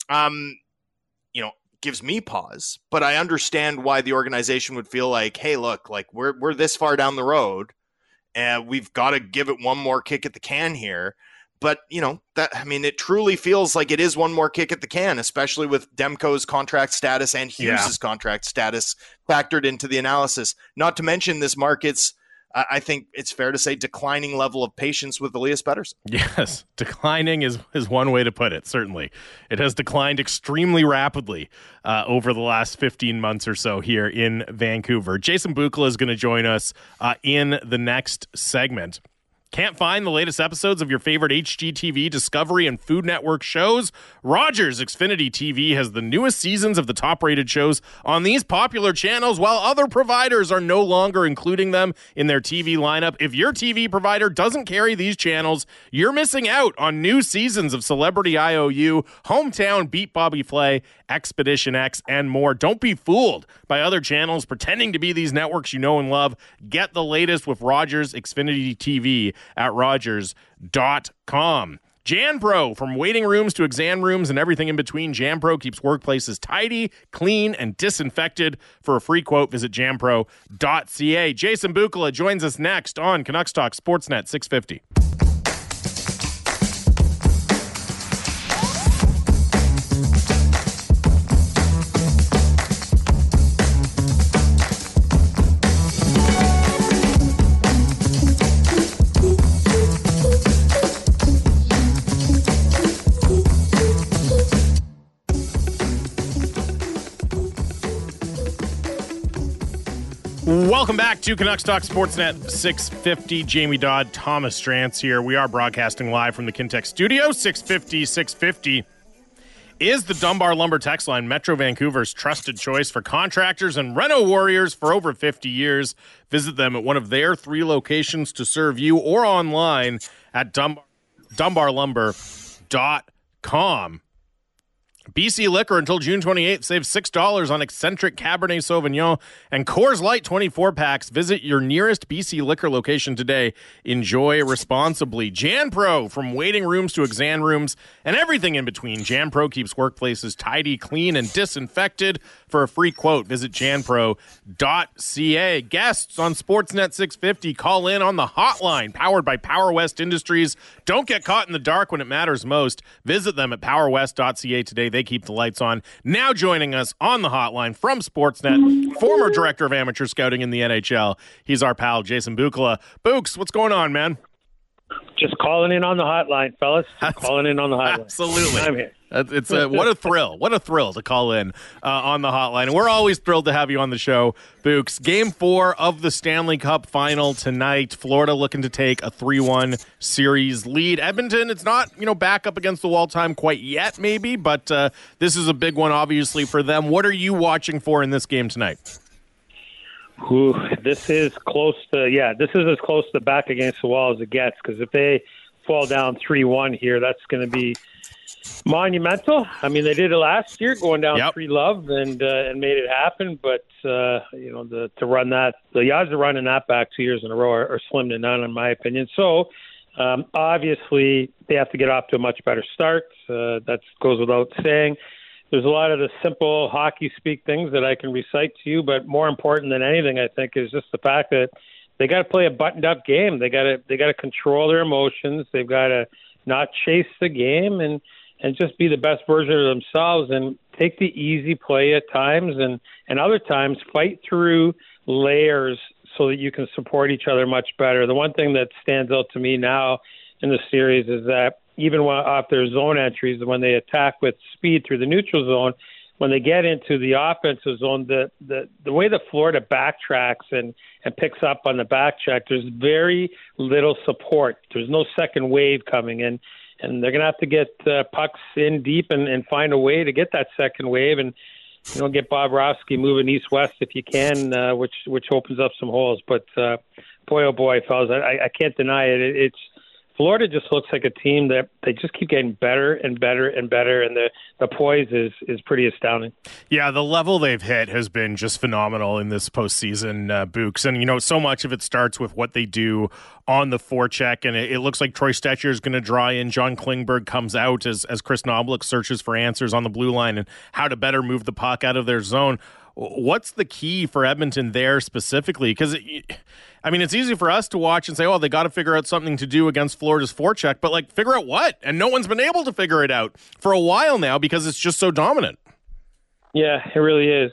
Speaker 2: Gives me pause, but I understand why the organization would feel like, hey, look, like we're this far down the road and we've got to give it one more kick at the can here. But, it truly feels like it is one more kick at the can, especially with Demko's contract status and Hughes' contract status factored into the analysis. Not to mention this market's, I think it's fair to say, declining level of patience with Elias Pettersson.
Speaker 1: Yes, declining is one way to put it, certainly. It has declined extremely rapidly over the last 15 months or so here in Vancouver. Jason Bukala is going to join us in the next segment. Can't find the latest episodes of your favorite HGTV, Discovery, and Food Network shows? Rogers Xfinity TV has the newest seasons of the top-rated shows on these popular channels, while other providers are no longer including them in their TV lineup. If your TV provider doesn't carry these channels, you're missing out on new seasons of Celebrity IOU, Hometown, Beat Bobby Flay, Expedition X, and more. Don't be fooled by other channels pretending to be these networks you know and love. Get the latest with Rogers Xfinity TV at Rogers.com. JanPro, from waiting rooms to exam rooms and everything in between, JanPro keeps workplaces tidy, clean, and disinfected. For a free quote, visit janpro.ca. Jason Bukala joins us next on Canucks Talk Sportsnet 650. Welcome back to Canucks Talk Sportsnet 650. Jamie Dodd, Thomas Strantz here. We are broadcasting live from the Kintec studio. 650 is the Dunbar Lumber text line, Metro Vancouver's trusted choice for contractors and reno warriors for over 50 years. Visit them at one of their 3 locations to serve you, or online at dunbarlumber.com. BC Liquor until June 28th. Save $6 on Eccentric Cabernet Sauvignon and Coors Light 24 packs. Visit your nearest BC Liquor location today. Enjoy responsibly. JanPro, from waiting rooms to exam rooms and everything in between. JanPro keeps workplaces tidy, clean, and disinfected. For a free quote, visit janpro.ca. Guests on Sportsnet 650, call in on the hotline powered by Power West Industries. Don't get caught in the dark when it matters most. Visit them at powerwest.ca today. They keep the lights on. Now joining us on the hotline from Sportsnet, former director of amateur scouting in the NHL. He's our pal, Jason Bukala. Books, what's going on, man?
Speaker 6: Just calling in on the hotline, fellas. Calling in on the hotline.
Speaker 1: Absolutely.
Speaker 6: I'm here.
Speaker 1: It's what a thrill. What a thrill to call in on the hotline. And we're always thrilled to have you on the show, Books. Game 4 of the Stanley Cup final tonight. Florida looking to take a 3-1 series lead. Edmonton, it's not, back up against the wall time quite yet, maybe, but this is a big one, obviously, for them. What are you watching for in this game tonight?
Speaker 6: Ooh, this is close to, this is as close to back against the wall as it gets, because if they fall down 3-1 here, that's going to be monumental. I mean, they did it last year, going down 3-love and made it happen. But to run that, the odds of running that back 2 years in a row are slim to none, in my opinion. So obviously, they have to get off to a much better start. That goes without saying. There's a lot of the simple hockey speak things that I can recite to you, but more important than anything, I think, is just the fact that they got to play a buttoned-up game. They got to control their emotions. They've got to not chase the game and just be the best version of themselves and take the easy play at times and other times fight through layers so that you can support each other much better. The one thing that stands out to me now in the series is that even off their zone entries, when they attack with speed through the neutral zone, when they get into the offensive zone, the way that Florida backtracks and picks up on the back check, there's very little support. There's no second wave coming in. And they're going to have to get pucks in deep and find a way to get that second wave and get Bobrovsky moving east-west if you can, which opens up some holes. But boy, oh boy, fellas, I can't deny it. It's Florida just looks like a team that they just keep getting better and better and better, and the poise is pretty astounding.
Speaker 1: Yeah, the level they've hit has been just phenomenal in this postseason, Books. And, so much of it starts with what they do on the forecheck, and it looks like Troy Stecher is going to draw in. John Klingberg comes out as Chris Knoblauch searches for answers on the blue line and how to better move the puck out of their zone. What's the key for Edmonton there specifically? Because, it's easy for us to watch and say, oh, they got to figure out something to do against Florida's forecheck, but, figure out what? And no one's been able to figure it out for a while now because it's just so dominant.
Speaker 6: Yeah, it really is.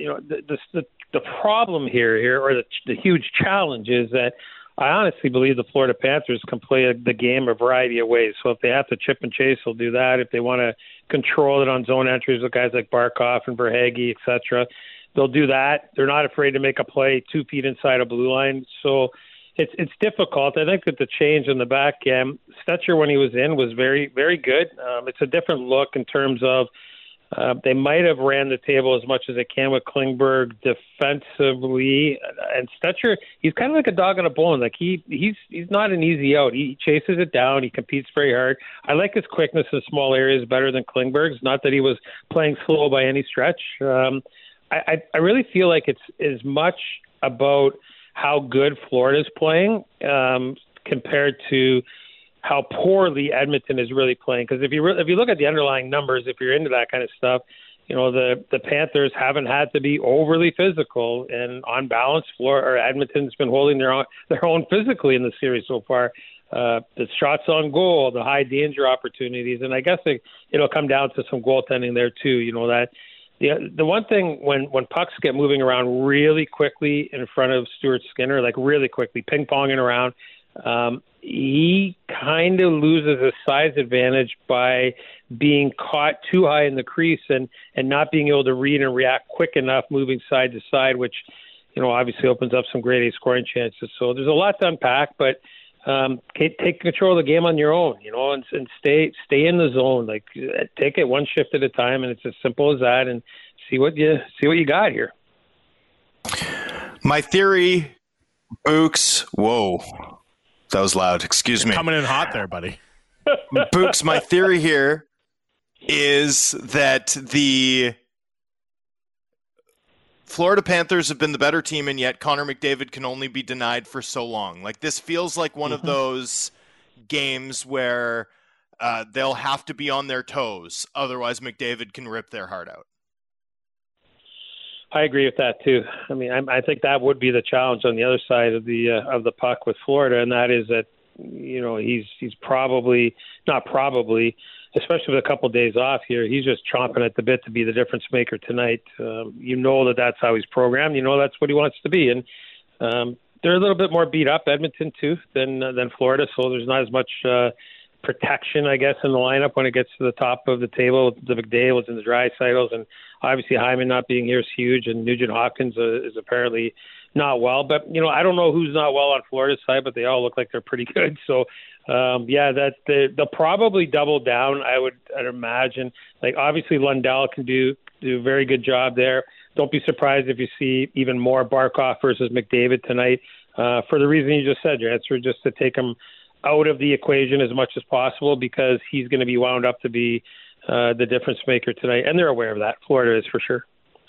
Speaker 6: The problem here, or the huge challenge is that I honestly believe the Florida Panthers can play the game a variety of ways. So if they have to chip and chase, they'll do that. If they want to control it on zone entries with guys like Barkov and Verhaeghe, et cetera, they'll do that. They're not afraid to make a play 2 feet inside a blue line. So it's difficult. I think that the change in the back end, Stecher, when he was in, was very, very good. It's a different look in terms of they might have ran the table as much as they can with Klingberg defensively. And Stecher, he's kind of like a dog on a bone. Like he's not an easy out. He chases it down. He competes very hard. I like his quickness in small areas better than Klingberg's. Not that he was playing slow by any stretch. I really feel like it's as much about how good Florida's playing compared to how poorly Edmonton is really playing. Because if you look at the underlying numbers, if you're into that kind of stuff, the Panthers haven't had to be overly physical, and on balance, Edmonton's been holding their own physically in the series so far. The shots on goal, the high danger opportunities, and I guess it'll come down to some goaltending there too. The one thing when pucks get moving around really quickly in front of Stuart Skinner, like really quickly, ping-ponging around, he kind of loses his size advantage by being caught too high in the crease and not being able to read and react quick enough moving side to side, which, obviously opens up some grade A scoring chances. So there's a lot to unpack, but take control of the game on your own, and stay in the zone. Like, take it one shift at a time, and it's as simple as that, and see what you got here.
Speaker 2: My theory, Books, whoa. That was loud. Excuse me.
Speaker 1: Coming in hot there, buddy.
Speaker 2: Books, my theory here is that the Florida Panthers have been the better team, and yet Connor McDavid can only be denied for so long. Like, this feels like one of those games where they'll have to be on their toes, otherwise McDavid can rip their heart out.
Speaker 6: I agree with that too. I mean, I think that would be the challenge on the other side of the puck with Florida, and that is that he's probably not probably, especially with a couple of days off here, he's just chomping at the bit to be the difference maker tonight. That's how he's programmed. That's what he wants to be, and they're a little bit more beat up, Edmonton too, than Florida. So there's not as much protection, I guess, in the lineup when it gets to the top of the table. The McDavids and the Draisaitl's, and obviously Hyman not being here is huge, and Nugent Hopkins is apparently not well. But I don't know who's not well on Florida's side, but they all look like they're pretty good. So they'll probably double down. I'd imagine. Like, obviously Lundell can do a very good job there. Don't be surprised if you see even more Barkov versus McDavid tonight. For the reason you just said, your answer, just to take him out of the equation as much as possible, because he's going to be wound up to be the difference maker tonight, and they're aware of that. Florida is, for sure.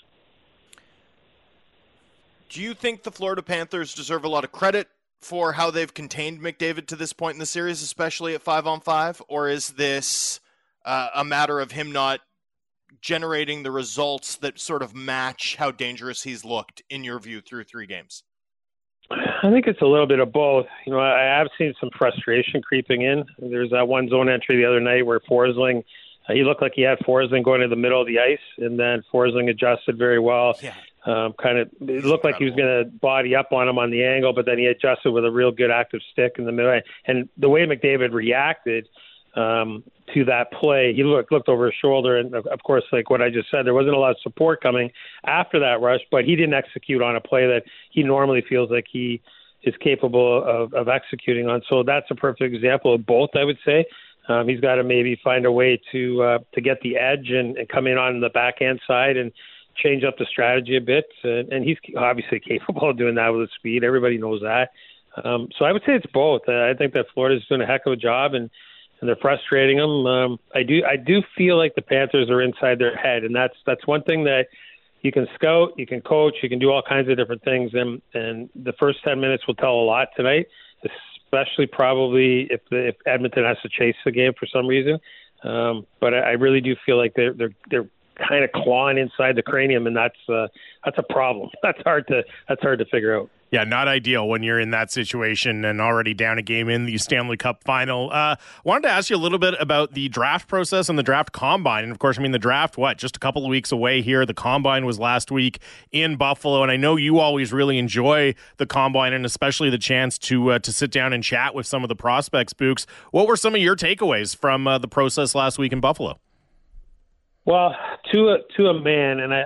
Speaker 2: Do you think the Florida Panthers deserve a lot of credit for how they've contained McDavid to this point in the series, especially at 5-on-5, or is this a matter of him not generating the results that sort of match how dangerous he's looked, in your view, through 3 games?
Speaker 6: I think it's a little bit of both. I have seen some frustration creeping in. There's that one zone entry the other night where Forsling, he looked like he had Forsling going to the middle of the ice, and then Forsling adjusted very well. Yeah. It looked like he was going to body up on him on the angle, but then he adjusted with a real good active stick in the middle. And the way McDavid reacted to that play, he looked over his shoulder, and of course, like what I just said, there wasn't a lot of support coming after that rush, but he didn't execute on a play that he normally feels like he is capable of executing on. So that's a perfect example of both, I would say. He's got to maybe find a way to get the edge and come in on the backhand side and change up the strategy a bit. And he's obviously capable of doing that with his speed. Everybody knows that. So I would say it's both. I think that Florida's doing a heck of a job, and they're frustrating them. I do feel like the Panthers are inside their head, and that's one thing that you can scout, you can coach, you can do all kinds of different things, and the first 10 minutes will tell a lot tonight, especially probably if Edmonton has to chase the game for some reason. But I really do feel like they're kind of clawing inside the cranium, and that's a problem. That's hard to figure out.
Speaker 1: Yeah, not ideal when you're in that situation and already down a game in the Stanley Cup final. Wanted to ask you a little bit about the draft process and the draft combine. And of course, the draft, just a couple of weeks away here. The combine was last week in Buffalo. And I know you always really enjoy the combine, and especially the chance to sit down and chat with some of the prospects, Books. What were some of your takeaways from the process last week in Buffalo?
Speaker 6: Well, to a man, and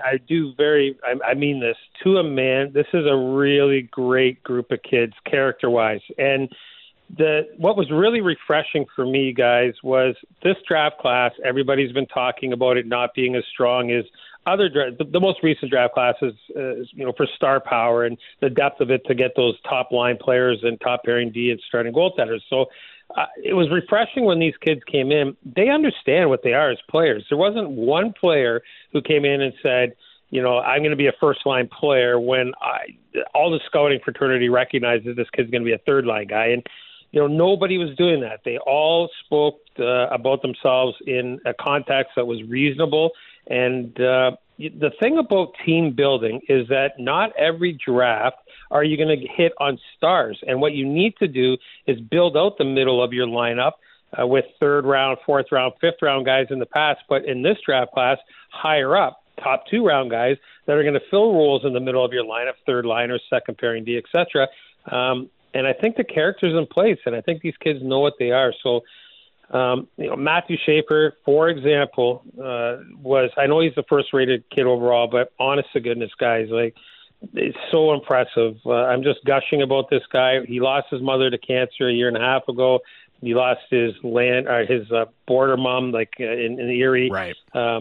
Speaker 6: I mean this, to a man, this is a really great group of kids, character-wise. And what was really refreshing for me, guys, was this draft class. Everybody's been talking about it not being as strong as the most recent draft classes, for star power and the depth of it to get those top line players and top pairing D and starting goaltenders. So it was refreshing when these kids came in. They understand what they are as players. There wasn't one player who came in and said, I'm going to be a first-line player, when all the scouting fraternity recognizes this kid's going to be a third-line guy. And, nobody was doing that. They all spoke about themselves in a context that was reasonable. And the thing about team building is that not every draft are you going to hit on stars. And what you need to do is build out the middle of your lineup with 3rd round, 4th round, 5th round guys in the past. But in this draft class, higher up, top 2 round guys that are going to fill roles in the middle of your lineup, 3rd liners, 2nd pairing D, etc. And I think the character's in place, and I think these kids know what they are. So, Matthew Schaefer, for example, I know he's the first-rated kid overall, but honest to goodness, guys, it's so impressive. I'm just gushing about this guy. He lost his mother to cancer a year and a half ago. He lost his border mom, in Erie, right,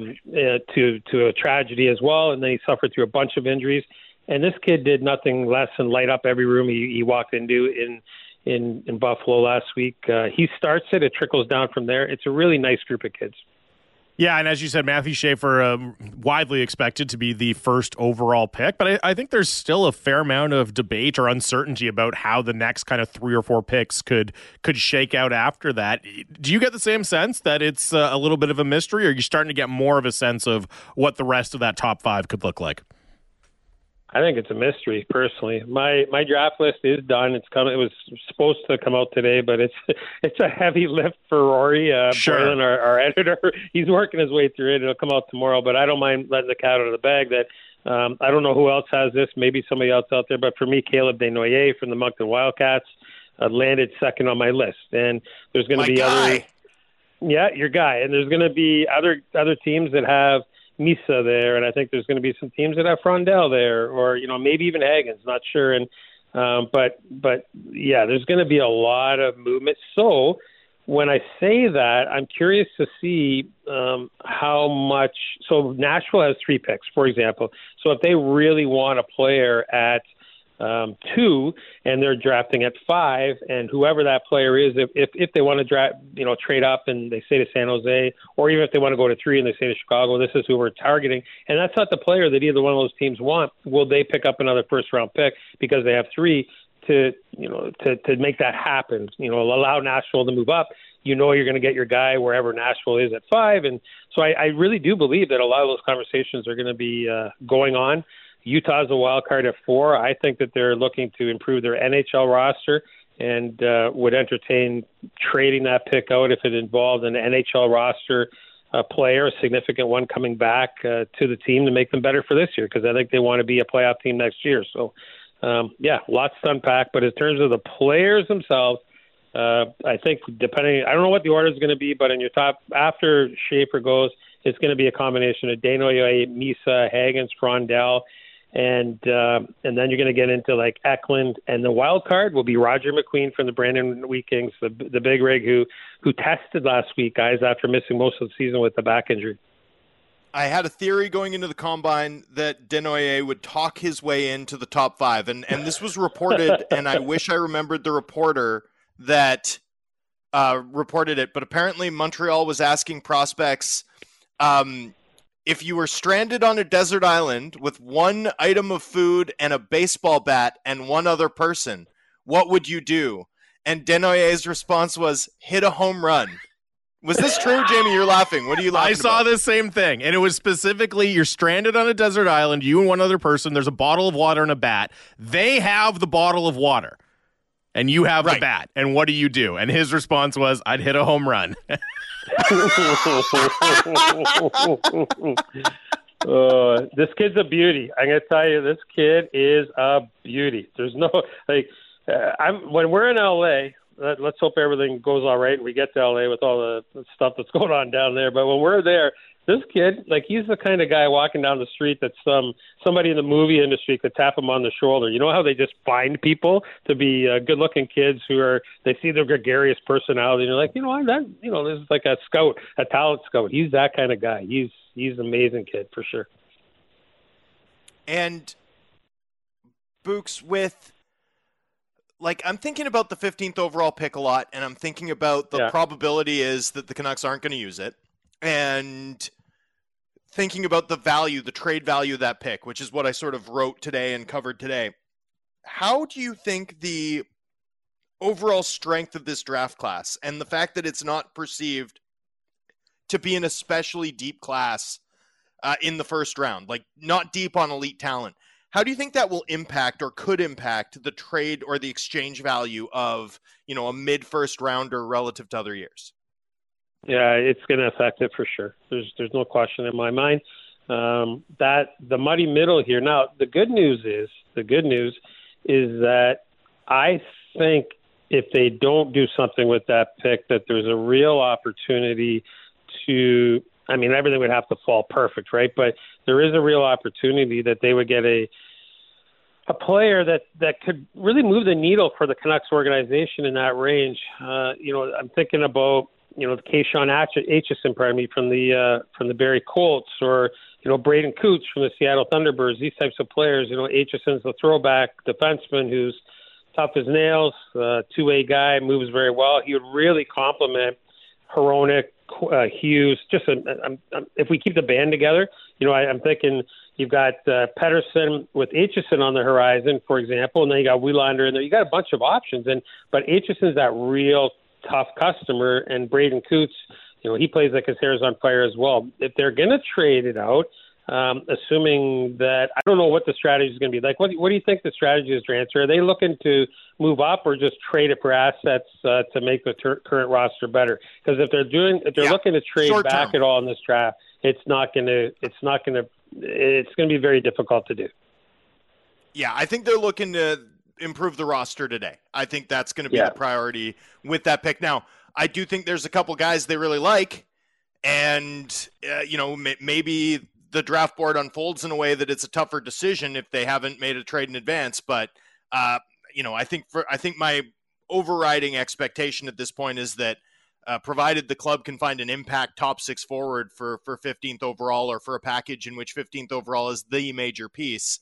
Speaker 6: to a tragedy as well, and then he suffered through a bunch of injuries. And this kid did nothing less than light up every room he walked into in Buffalo last week. He starts it trickles down from there. It's a really nice group of kids.
Speaker 1: Yeah, and as you said, Matthew Schaefer, widely expected to be the first overall pick, but I think there's still a fair amount of debate or uncertainty about how the next kind of 3 or 4 picks could shake out after that. Do you get the same sense that it's a little bit of a mystery, or are you starting to get more of a sense of what the rest of that top 5 could look like?
Speaker 6: I think it's a mystery, personally. My draft list is done. It's coming. It was supposed to come out today, but it's a heavy lift for Rory.
Speaker 1: Sure.
Speaker 6: Boylan, our editor, he's working his way through it. It'll come out tomorrow, but I don't mind letting the cat out of the bag. That I don't know who else has this. Maybe somebody else out there, but for me, Caleb Desnoyers from the Moncton Wildcats landed second on my list, and there's going to be other. Yeah, your guy, and there's going to be other teams that have Misa there, and I think there's going to be some teams that have Frondell there, or maybe even Hagens, not sure. And but yeah, there's going to be a lot of movement. So when I say that, I'm curious to see how much. So Nashville has 3 picks, for example. So if they really want a player at 2 and they're drafting at 5, and whoever that player is, if they want to draft, trade up and they say to San Jose, or even if they want to go to 3 and they say to Chicago, this is who we're targeting, and that's not the player that either one of those teams want, will they pick up another first round pick because they have 3 to make that happen? Allow Nashville to move up. You're going to get your guy wherever Nashville is at 5, and so I really do believe that a lot of those conversations are going to be going on. Utah's a wild card at 4. I think that they're looking to improve their NHL roster and would entertain trading that pick out if it involved an NHL roster player, a significant one, coming back to the team to make them better for this year, because I think they want to be a playoff team next year. So, lots to unpack. But in terms of the players themselves, I think I don't know what the order is going to be, but in your top, after Schaefer goes, it's going to be a combination of Desnoyers, Misa, Hagens, Frondell, and then you're going to get into like Eklund, and the wild card will be Roger McQueen from the Brandon Wheat Kings, the big rig who tested last week, guys, after missing most of the season with the back injury.
Speaker 2: I had a theory going into the combine that Desnoyers would talk his way into the top 5, and this was reported, and I wish I remembered the reporter that reported it, but apparently Montreal was asking prospects, if you were stranded on a desert island with one item of food and a baseball bat and one other person, what would you do? And Desnoyers' response was, hit a home run. Was this true, Jamie? You're laughing. What are you laughing
Speaker 1: I saw
Speaker 2: about?
Speaker 1: the same thing, and it was specifically, you're stranded on a desert island, you and one other person, there's a bottle of water and a bat. They have the bottle of water, and you have the bat. And what do you do? And his response was, I'd hit a home run.
Speaker 6: This kid's a beauty. I'm gonna tell you, this kid is a beauty. There's no when we're in LA, let's hope everything goes all right and we get to LA with all the stuff that's going on down there. But when we're there, this kid, he's the kind of guy walking down the street that somebody in the movie industry could tap him on the shoulder. You know how they just find people to be good-looking kids they see their gregarious personality, and you're like, this is like a scout, a talent scout. He's that kind of guy. He's an amazing kid for sure.
Speaker 2: And Books, with I'm thinking about the 15th overall pick a lot, and I'm thinking about the probability is that the Canucks aren't going to use it, and thinking about the trade value of that pick, which is what I sort of wrote today and covered today. How do you think the overall strength of this draft class, and the fact that it's not perceived to be an especially deep class in the first round, not deep on elite talent, how do you think that will impact or could impact the trade or the exchange value of, a mid-first rounder relative to other years?
Speaker 6: Yeah, it's going to affect it for sure. There's no question in my mind. That the muddy middle here. Now, the good news is that I think if they don't do something with that pick, that there's a real opportunity to. I mean, everything would have to fall perfect, right? But there is a real opportunity that they would get a player that could really move the needle for the Canucks organization in that range. I'm thinking about Keyshawn Aitchison, from the Barrie Colts, or Braden Coots from the Seattle Thunderbirds. These types of players. Aitchison's the throwback defenseman who's tough as nails, two-way guy, moves very well. He would really complement Hronek, Hughes. If we keep the band together, I'm thinking you've got Pettersson with Aitchison on the horizon, for example, and then you got Wielander in there. You got a bunch of options, but Aitchison's that real tough customer, and Braden Coots, he plays like his hair's on fire as well. If they're going to trade it out, assuming that, I don't know what the strategy is going to be. Like, what do you think the strategy is, Drance? Are they looking to move up or just trade it for assets to make the current roster better? Because if they're looking to trade
Speaker 2: short
Speaker 6: back
Speaker 2: term
Speaker 6: at all in this draft, it's going to be very difficult to do.
Speaker 2: Yeah, I think they're looking to improve the roster today. I think that's going to be the priority with that pick. Now, I do think there's a couple guys they really like, and maybe the draft board unfolds in a way that it's a tougher decision if they haven't made a trade in advance. But I think my overriding expectation at this point is that provided the club can find an impact top 6 forward for 15th overall, or for a package in which 15th overall is the major piece,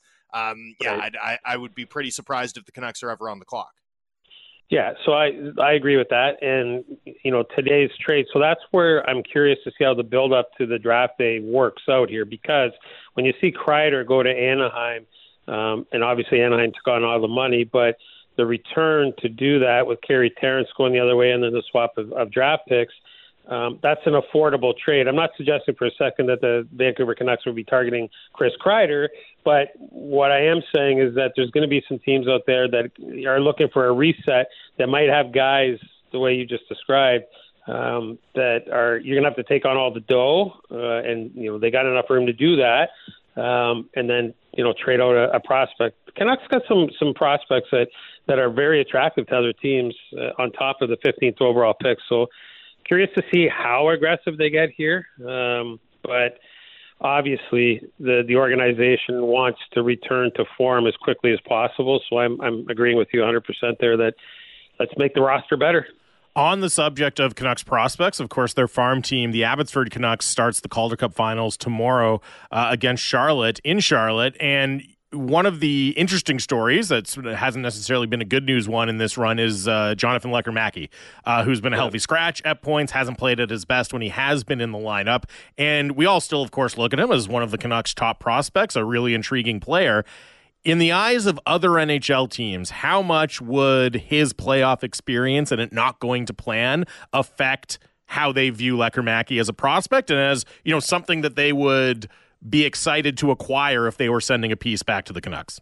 Speaker 2: I would be pretty surprised if the Canucks are ever on the clock.
Speaker 6: Yeah, so I agree with that. And, today's trade, so that's where I'm curious to see how the build-up to the draft day works out here, because when you see Kreider go to Anaheim, and obviously Anaheim took on all the money, but the return to do that with Carey Terrence going the other way and then the swap of draft picks, that's an affordable trade. I'm not suggesting for a second that the Vancouver Canucks will be targeting Chris Kreider, but what I am saying is that there's going to be some teams out there that are looking for a reset that might have guys the way you just described, that are, you're going to have to take on all the dough, and they got enough room to do that, and then trade out a prospect. Canucks got some prospects that are very attractive to other teams on top of the 15th overall pick. So curious to see how aggressive they get here, but obviously the organization wants to return to form as quickly as possible. So I'm agreeing with you 100% there that let's make the roster better.
Speaker 1: On the subject of Canucks prospects, of course, their farm team, the Abbotsford Canucks, starts the Calder Cup Finals tomorrow against Charlotte, in Charlotte. And one of the interesting stories that hasn't necessarily been a good news one in this run is Jonathan Lekkerimäki, who's been a healthy scratch at points, hasn't played at his best when he has been in the lineup. And we all still, of course, look at him as one of the Canucks' top prospects, a really intriguing player. In the eyes of other NHL teams, how much would his playoff experience and it not going to plan affect how they view Lekkerimäki as a prospect and as, something that they would be excited to acquire if they were sending a piece back to the Canucks?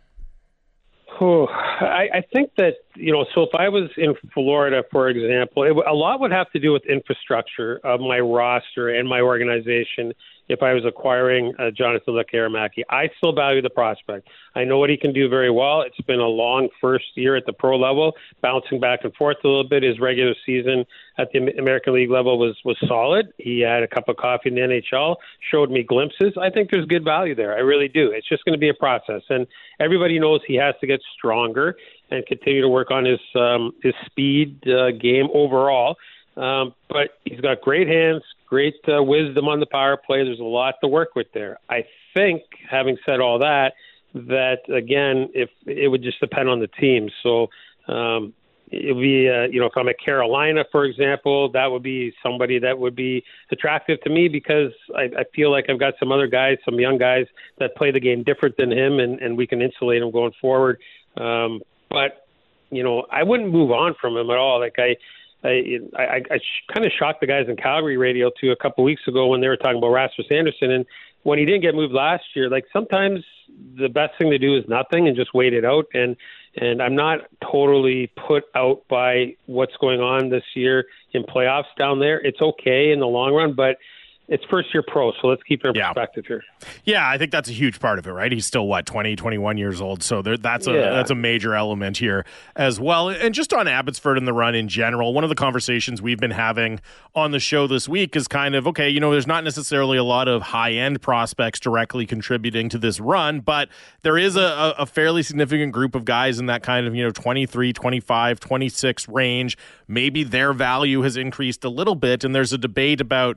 Speaker 6: I think that, so if I was in Florida, for example, a lot would have to do with infrastructure of my roster and my organization if I was acquiring Jonathan Lekkerimäki. I still value the prospect. I know what he can do very well. It's been a long first year at the pro level, bouncing back and forth a little bit. His regular season at the American League level was solid. He had a cup of coffee in the NHL, showed me glimpses. I think there's good value there. I really do. It's just going to be a process. And everybody knows he has to get stronger and continue to work on his speed game overall. But he's got great hands, great wisdom on the power play. There's a lot to work with there. I think, having said all that, again, if it would just depend on the team. So it would be, if I'm at Carolina, for example, that would be somebody that would be attractive to me because I feel like I've got some other guys, some young guys that play the game different than him, and we can insulate him going forward. But I wouldn't move on from him at all. Like I kind of shocked the guys in Calgary radio too a couple weeks ago when they were talking about Rasmus Andersson, and when he didn't get moved last year, like sometimes the best thing to do is nothing and just wait it out. And I'm not totally put out by what's going on this year in playoffs down there. It's okay in the long run, but it's first-year pro, so let's keep it in perspective here.
Speaker 1: Yeah, I think that's a huge part of it, right? He's still, 20, 21 years old, so that's a major element here as well. And just on Abbotsford and the run in general, one of the conversations we've been having on the show this week is kind of, okay, there's not necessarily a lot of high-end prospects directly contributing to this run, but there is a fairly significant group of guys in that kind of, 23, 25, 26 range. Maybe their value has increased a little bit, and there's a debate about,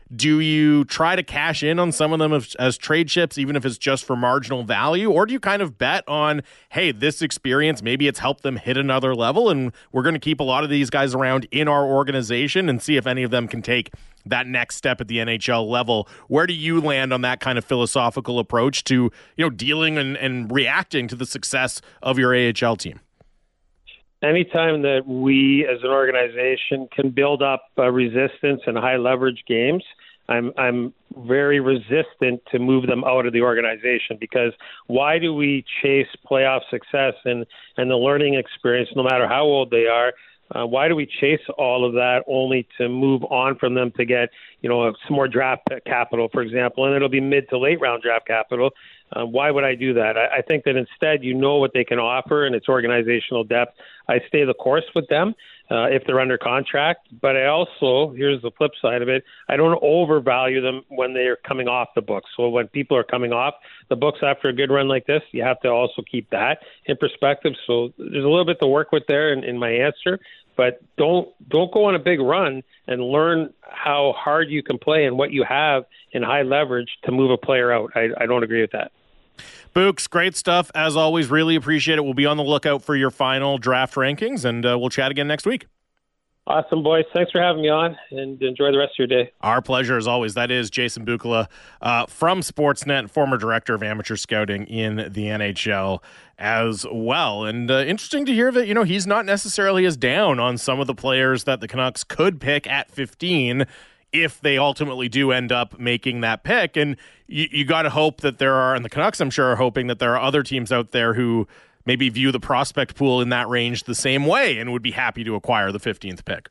Speaker 1: Do you try to cash in on some of them as trade chips, even if it's just for marginal value? Or do you kind of bet on, hey, this experience, maybe it's helped them hit another level, and we're going to keep a lot of these guys around in our organization and see if any of them can take that next step at the NHL level? Where do you land on that kind of philosophical approach to, dealing and reacting to the success of your AHL team?
Speaker 6: Anytime that we as an organization can build up resistance in high leverage games, I'm very resistant to move them out of the organization, because why do we chase playoff success and the learning experience, no matter how old they are? Why do we chase all of that only to move on from them to get, some more draft capital, for example, and it'll be mid to late round draft capital? Why would I do that? I think that instead, what they can offer, and it's organizational depth. I stay the course with them if they're under contract, but I also, here's the flip side of it, I don't overvalue them when they're coming off the books. So when people are coming off the books after a good run like this, you have to also keep that in perspective. So there's a little bit to work with there in my answer, but don't go on a big run and learn how hard you can play and what you have in high leverage to move a player out. I don't agree with that.
Speaker 1: Books, great stuff. As always, really appreciate it. We'll be on the lookout for your final draft rankings, and we'll chat again next week.
Speaker 6: Awesome, boys. Thanks for having me on, and enjoy the rest of your day.
Speaker 1: Our pleasure, as always. That is Jason Bukala from Sportsnet, former director of amateur scouting in the NHL as well. And interesting to hear that, he's not necessarily as down on some of the players that the Canucks could pick at 15 if they ultimately do end up making that pick. And you got to hope that there are, and the Canucks, I'm sure, are hoping that there are other teams out there who maybe view the prospect pool in that range the same way and would be happy to acquire the 15th pick.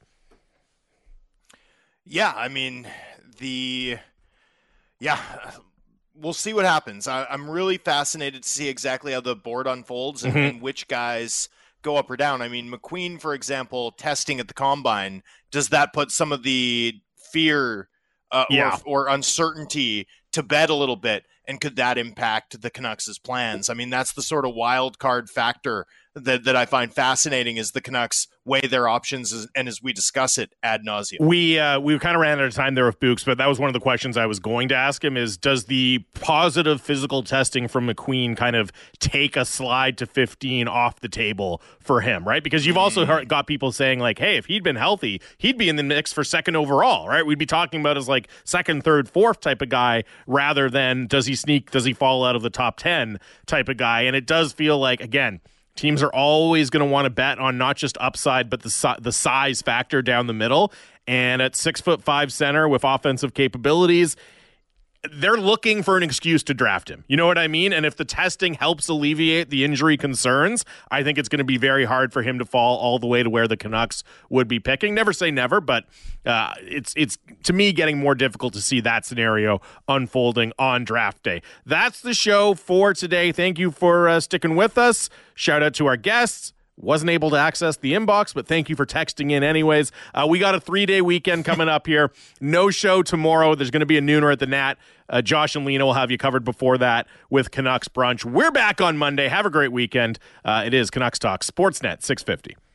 Speaker 2: Yeah, I mean, we'll see what happens. I'm really fascinated to see exactly how the board unfolds and which guys go up or down. I mean, McQueen, for example, testing at the Combine, does that put some of the fear or uncertainty to bed a little bit, and could that impact the Canucks' plans? I mean, that's the sort of wild card factor that I find fascinating, is the Canucks weigh their options and as we discuss it ad nauseum.
Speaker 1: We kind of ran out of time there with Books, but that was one of the questions I was going to ask him is, does the positive physical testing from McQueen kind of take a slide to 15 off the table for him, right? Because you've also got people saying like, hey, if he'd been healthy, he'd be in the mix for second overall, right? We'd be talking about as like second, third, fourth type of guy rather than does he sneak, does he fall out of the top 10 type of guy? And it does feel like, again, teams are always going to want to bet on not just upside, but the size factor down the middle. And at 6'5" center with offensive capabilities, they're looking for an excuse to draft him. You know what I mean? And if the testing helps alleviate the injury concerns, I think it's going to be very hard for him to fall all the way to where the Canucks would be picking. Never say never, but it's to me getting more difficult to see that scenario unfolding on draft day. That's the show for today. Thank you for sticking with us. Shout out to our guests. Wasn't able to access the inbox, but thank you for texting in anyways. We got a 3-day weekend coming up here. No show tomorrow. There's going to be a nooner at the Nat. Josh and Lena will have you covered before that with Canucks Brunch. We're back on Monday. Have a great weekend. It is Canucks Talk, Sportsnet 650.